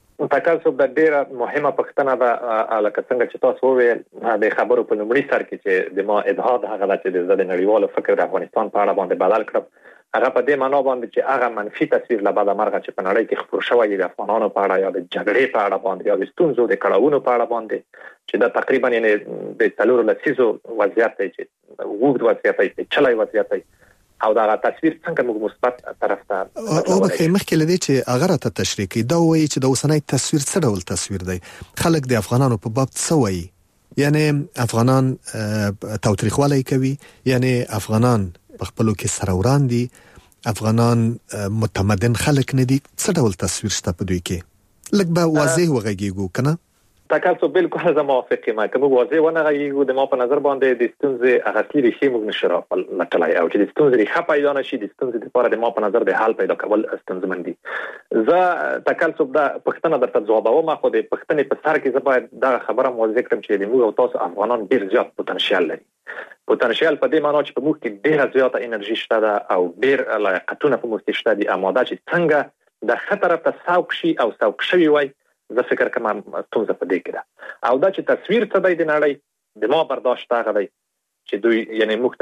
تکلف د ډیره مهمه پښتنه ده لکه څنګه چې تاسو وویل د خبرو په لومړي سر کې چې د ما ادعا د هغه چې د نړیوالو فکر د افغانستان په اړه باندې بدل کړم هغه په دې معنی باندې چې هغه منفي تصویر له بعد مرغه چې په نړۍ کې خپور شوی د افغانانو په اړه یا د جګړې په اړه باندې یا د ستونزو د کړهونو په اړه باندې چې دا تقریبا یعنی د څلورو لسیزو وضعیت دی چې وګړو وضعیت دی چې چلای وضعیت دی او دا تصویر څنګه موږ مثبت طرف ته او به مخکې لدی چې هغه راته تشریح کړي دا وایي چې د اوسنۍ تصویر څه ډول تصویر دی خلک د افغانانو په باب څه وایي یعنی افغانان تاوتریخوالی کوي یعنی افغانان په خپلو کې سره وړاندې افغانان متمدن خلک نه دي څه ډول تصویر شته په دوی کې لکه به واضح وغږیږو کنه تکلف بالکل زه موافق یم کوم واضح ونه غږیږو د ما په نظر باندې د ستونزې اغاثي ریښې موږ نشو لټلای او چې د ستونزې ریښه پیدا نشي د ستونزې لپاره د ما په نظر د حل پیدا کول ستونزمن دي زه تکلف دا پښتنه درته ځوابوم خو د پښتنې په سر کې زه باید دا خبره موضوع کړم چې د موږ او تاسو افغانان ډیر زیات پوتنشل لري پوتنشل په دې معنی چې په موږ کې ډیره زیاته انرژي شته ده او ډیر لایقتونه په موږ کې شته دي اماده چې څنګه د خطر په ساوک شي او ساوک شوی وای زه فکر کوم ستونزه په دې کې ده او دا چې تصویر څه دی د نړۍ د ما برداشت هغه دی چې دوی یعنی موږ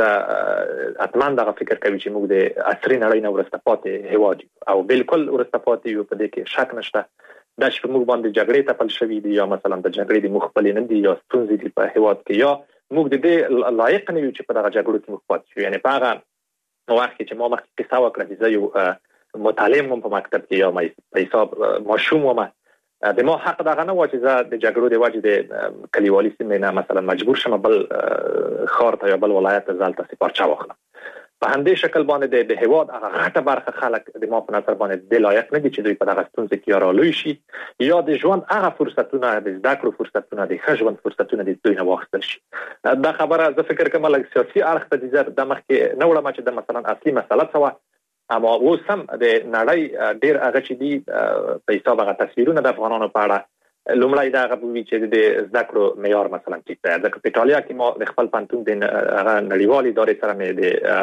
ته اتمن دغه فکر کوي چې موږ د عصري نړۍ نه ورسته پاتې هیواد او بالکل ورسته پاتې یو په دې کې شک نشته دا چې موږ باندې جګړې تپل شوې دي یا مثلا د جګړې د مخبل نه دي یا ستونزې دي په هیواد کې یا موږ د دې لایق نه یو چې په دغه جګړو کې موږ پاتې شو یعنی په هغه وخت چې ما مخکې قصه وکړه چې زه یو متعلم وم په مکتب کې یا په حساب ماشوم وم د ما حق دغه نه و چې زه د جګړو د وجې د کلیوالي سیمې نه مثلا مجبور شم بل خار ته یا بل ولایت ته ځلته سپارچا واخلم په همدې شکل باندې د هیواد هغه غټه برخه خلک د ما په نظر باندې د لایق نه دي چې دوی په دغه ستونزه کې رالوي شي یا د ژوند هغه فرصتونه د زده کړو فرصتونه د ښه ژوند فرصتونه د دوی نه واخیستل شي. دا خبره زه فکر کوم لکه سیاسي اړخ ته د مخکې نه وړم چې د مثلا اصلي مسله څه اما اوس هم د نړۍ ډیر هغه چې دي په حساب هغه تصویرونه د افغانانو په اړه لومړی دا غوښوي چې د زده کړو معیار مثلا ټیټ دی. ځکه په ایټالیا کې ما د خپل پانتون د هغه نړیوالې ادارې سره مې د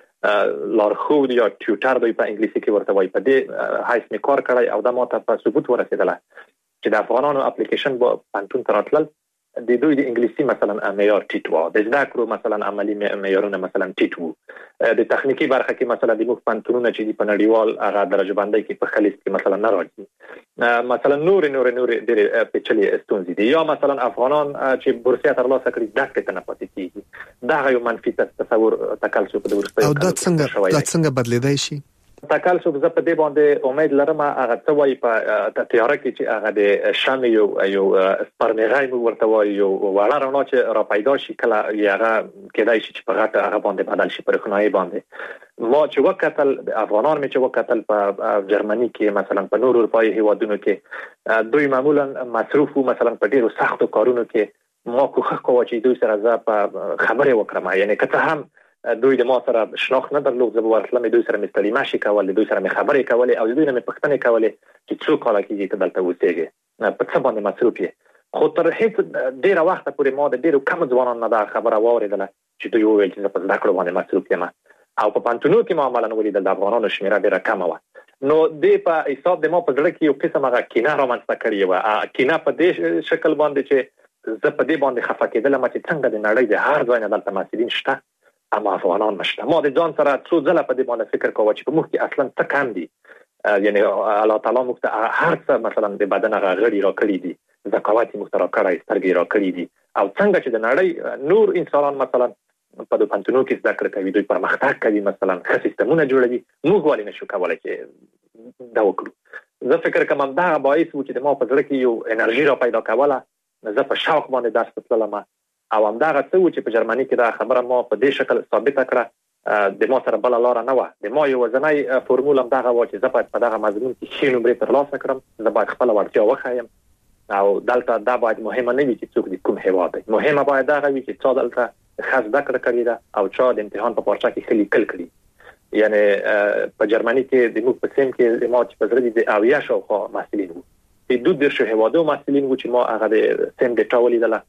هغه لارښود یا ټیوټر دوی په انګلیسي کې ورته وایي په دې حیث مې کار کړی او دا ماته په ثبوت ورسېدله چې د افغانانو اپلیکیشن په پانتون ته راتلل د دوی د انګلیسي مثلا معیار ټیټ و، د زده کړو مثلا عملی معیارونه مثلا ټیټ وو، د تخنیکی برخه کې مثلا د موږ پانتونونه چې په نړیوال هغه درجه بندۍ کې په خلیج کې مثلا نه راځي، مثلا نور ډېر پیچلې ستونزې دي. یا مثلا افغانان چې بورسیه ترلاسه کړي د دې نه پاتې کیږي، دا یو منفي تصور تکلسف د ورسته او دا څنګه بدلیدای شي؟ تکلسف زه په دې باندې امید لرم هغه څه وایي په تیاره کې چې هغه د شمع یو سپرمغای ورته وایي یو وړه رڼا چې را پیدا شي کله هغه کېدای شي چې په غټه هغه باندې بدل شي پر خنای باندې. ما چې وکتل افغانان مې چې وکتل په جرمني کې مثلا په نور اروپایي هیوادونو کې دوی معمولا مصروف مثلا په ډیرو سختو کارونو کې ما کوښښ کوم چې دوی سره زه په خبرې وکړم، یعنی که هم دوی د ما سره شناخت نه درلود زه ورتلم دوی سره مستری ماشي کول، دوی سره خبرې کولې او دوی نه پښتنې کولې چې څو کال کېږي ته دلته اوسېږي په څه باندې مصروف یې. خو تر هیڅ ډیره وخت پورې ما د ډیرو کم ځوانانو نه دا خبره واورېدله چې دوی وویل چې زه په زده کړو باندې مصروف یم او په پانتونو کې ما عملاً ولیدل د افغانانو شمیره ډیره کمه وه. نو دې په حساب د ما په زړه کې یو قسم هغه کینه رامنځته کړې وه، کینه په دې شکل باندې چې زه په دې باندې خفه کېدلم چې څنګه د نړۍ د هر ځای نه دلته محصلین شته اما افغانان نشته. ما د ځان سره څو ځله په دې باندې فکر کوم چې په موږ کې اصلا څه کم دي، یعنی الله تعالی موږ ته هر څه مثلا د بدن غړي را کړی دي، ذکاوت موږ ته را کړی، سترګې را کړی دي او څنګه چې د نړۍ نور انسانان مثلا په د پانتونو کې زده کړه کوي، دوی پرمختګ کوي، مثلا ښه سیستمونه جوړوي، موږ ولې نشو کولای چې دا وکړو. زه فکر کوم دا باعث و چې د ما په زړه کې یو انرژي را پیدا کوله، زه په شوق باندې درس تللم او همدغه څه و چې په جرمني کې دا خبره ما په دې شکل ثابته کړه د ما سره بل لار نه و. د ما یو ځنای فورمول هم دغه و چې زه باید په دغه مضمون کې ښه نمرې ترلاسه کړم، زه باید خپل وړتیا وښایم او دلته دا باید مهمه نه وي چې څوک د کوم هیواد دی، مهمه باید دغه وي چې څو دلته ښه زده کړه کړې ده او چا د امتحان په پارچه کې ښه لیکل کړي. یعنی په جرمني کې د موږ په سیم کې د ما چې په زړه د اویا شاوخوا محصلین وو، د 12 هیوادو محصلین وو چې ما هغه د سیم ډیټا ولیدله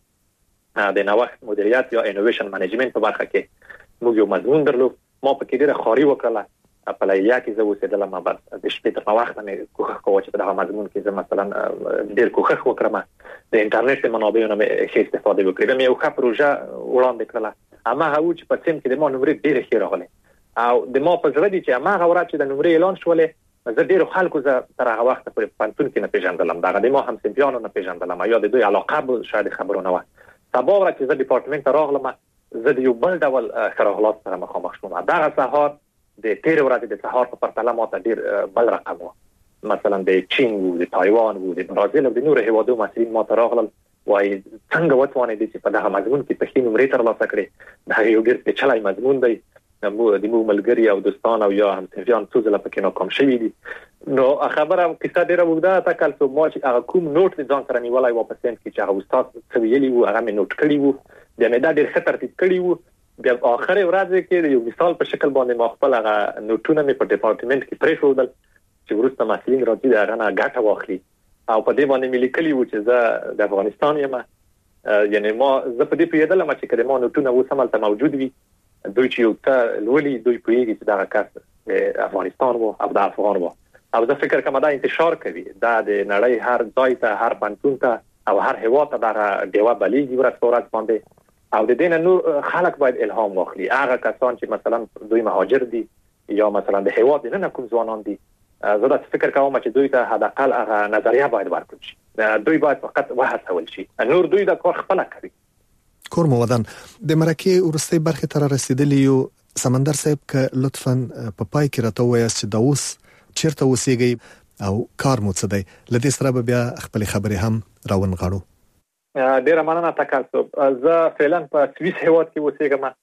د نوښت مدیریت یا انوویشن منیجمنت په برخه کې موږ یو مضمون درلود. ما په کې ډېره خاري وکړه په لایحه کې زه اوسېدلم، بعد د شپې تر وخت مې کوښښ کوم چې په دغه مضمون کې زه مثلا ډېر کوښښ وکړم د انټرنیټ منابعونو مې ښه استفاده وکړم، مې یو ښه پروژه وړاندې کړله. اما هغه چې په سیم کې د ما نمرې ډېرې ښې راغلې او د ما په زړه دي چې هغه ورځ چې د نمرې اعلان شولې زه ډېر خلکو زه تر هغه وخت پورې پانتون کې نه پیژندلم، دغه د ما هم سیمپیانو نه پیژندلم یا د دوی علاقه به شاید خبرونه و. سبا ورځ چې زه ډپارټمنټ ته راغلم زه د یو بل ډول خراغلات سره مخامخ شوم. دغه سهار د تیر ورځې د سهار په پرتله ماته ډېر بل رقم و، مثلا د چین وو، د تایوان وو، د برازیل او د نور هیوادو محصلین ماته راغلل وایي څنګه وتوانېدې چې په دغه مضمون کې پښتو نمرې ترلاسه کړې. دا یو ډېر پیچلی مضمون دی، د موږ ملګري او دوستان او یا همصنفیان څو ځله پکې ناکام شوي دي. نو خبره قصه ډېره اوږده تکلسف ما چې هغه کوم نوټ د ځان سره نیولی و په سینټ کې چې هغه استاد څه ویلي وو هغه مې نوټ کړي وو، بیا مې دا ډېر ښه ترتیب کړي وو. بیا آخر ورځ کې د یو مثال په شکل باندې ما خپل هغه نوټونه مې په ډپارټمنټ کې پرېښودل چې وروسته محصلین راځي د هغه نه ګټه واخلي او په دې باندې مې لیکلي وو چې زه د افغانستان یم. یعنی ما زه په دې پوهېدلم چې که د ما نوټونه اوس هملته موجود وي دوی چې یو څه لولي دوی پوهېږي چې دغه کس د افغانستان و او د افغان و او زه فکر کوم دا انتشار کوي، دا د نړۍ هر ځای ته، هر پانتون ته او هر هیواد ته دغه ډیوه بلیږي ورځ په ورځ باندې او د دې نه نور خلک باید الهام واخلي. هغه کسان چې مثلا دوی مهاجر دي یا مثلا د هیواد نه کوم ځوانان دي، زه دا فکر کوم چې دوی ته حداقل هغه نظریه باید ورکړل شي، دوی باید فقط وهڅول شي، نور دوی دا کار خپل کوي. کور مودن د مرکه ورستي برخه تر رسیدلی یو سمندر صاحب ک لطفاً په پای کې راته وایي چې دا اوس چیرته اوسېږي او کار مو څه دی، لدې سره بیا خپل خبرې هم راونغاړو. ډیره مننه تکلسف. زه فعلا په سویس هیواد کې اوسېږم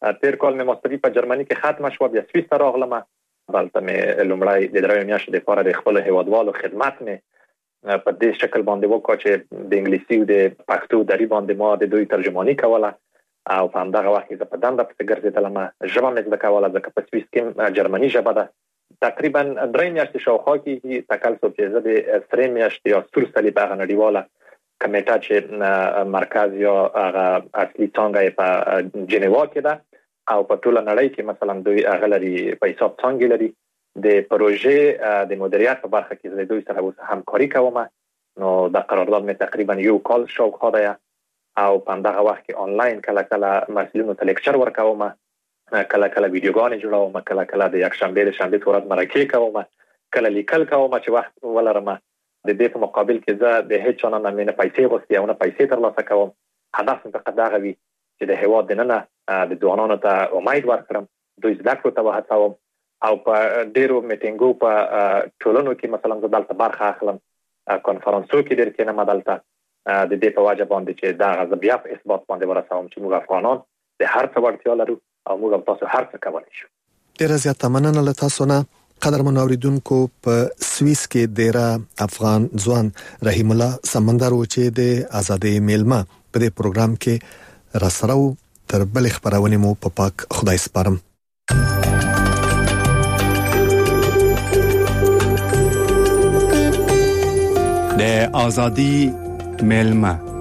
تیر کال مې ماستری په جرمني کې ختم شو، بیا سویس ته راغلم. دلته مې لومړی د 3 میاشتې لپاره د خپل هیوادوالو خدمت مې په دې شکل باندې وکړ چې د انګلیسي او د پښتو دري باندې ما د دوی ترجمانی کوله او په همدغه وخت کې په دنده پسې ګرځېدلم. ژبه مې زده کوله ځکه په سویس کې جرمني ژبه ده. تقریبا 3 میاشتې شاوخوا کې تکلسب چې زه د 3 میاشتې یا سور صلیب هغه نړیواله کمیټه چې مرکز یا هغه اصلي څنګه په جنیوا کې ده او په ټوله نړۍ کې مثلا دوی هغه لري په حساب څنګه لري د پروژې د مدیریت په برخه کې د دوی سره اوس همکاري کوم. نو د قرارداد مې تقریبا یو کال شاوخوا ده او په همدغه وخت کې آنلاین کله مسؤلینو ته لیکچر ورکوم، کله ویډیوګانې جوړوم، کله د یک شنبه د شنبه تورات مرکه کوم، کله لیکل کوم چې وخت ولرم. د دې په مقابل کې زه د هیڅ چا نه پیسې غوښتي او نه پیسې ترلاسه کوم. هدف مې فقط دغه وي چې د هیواد دننه د ځوانانو ته امید ورکړم، دوی زده کړو ته وهڅوم او په ډیرو میټینګو په ټولنو کې مثلا زه دلته برخه اخلم، کانفرنسو کې ډیر کېنم دلته د دې په وجه باندې چې دا غزبیا په اثبات باندې ورسوم چې موږ افغانان د هر څه وړتیا لرو او موږ تاسو هر څه کولی شو. ډیر زیات مننه له تاسو نه. قدرمن اوریدونکو، په سویس کې ډیر افغان ځوان رحیم الله سمندر و چې د ازادي میلمه په دې پروګرام کې راسره تر بل خبرونه مو په پاک خدای سپارم. د ازادي میلمه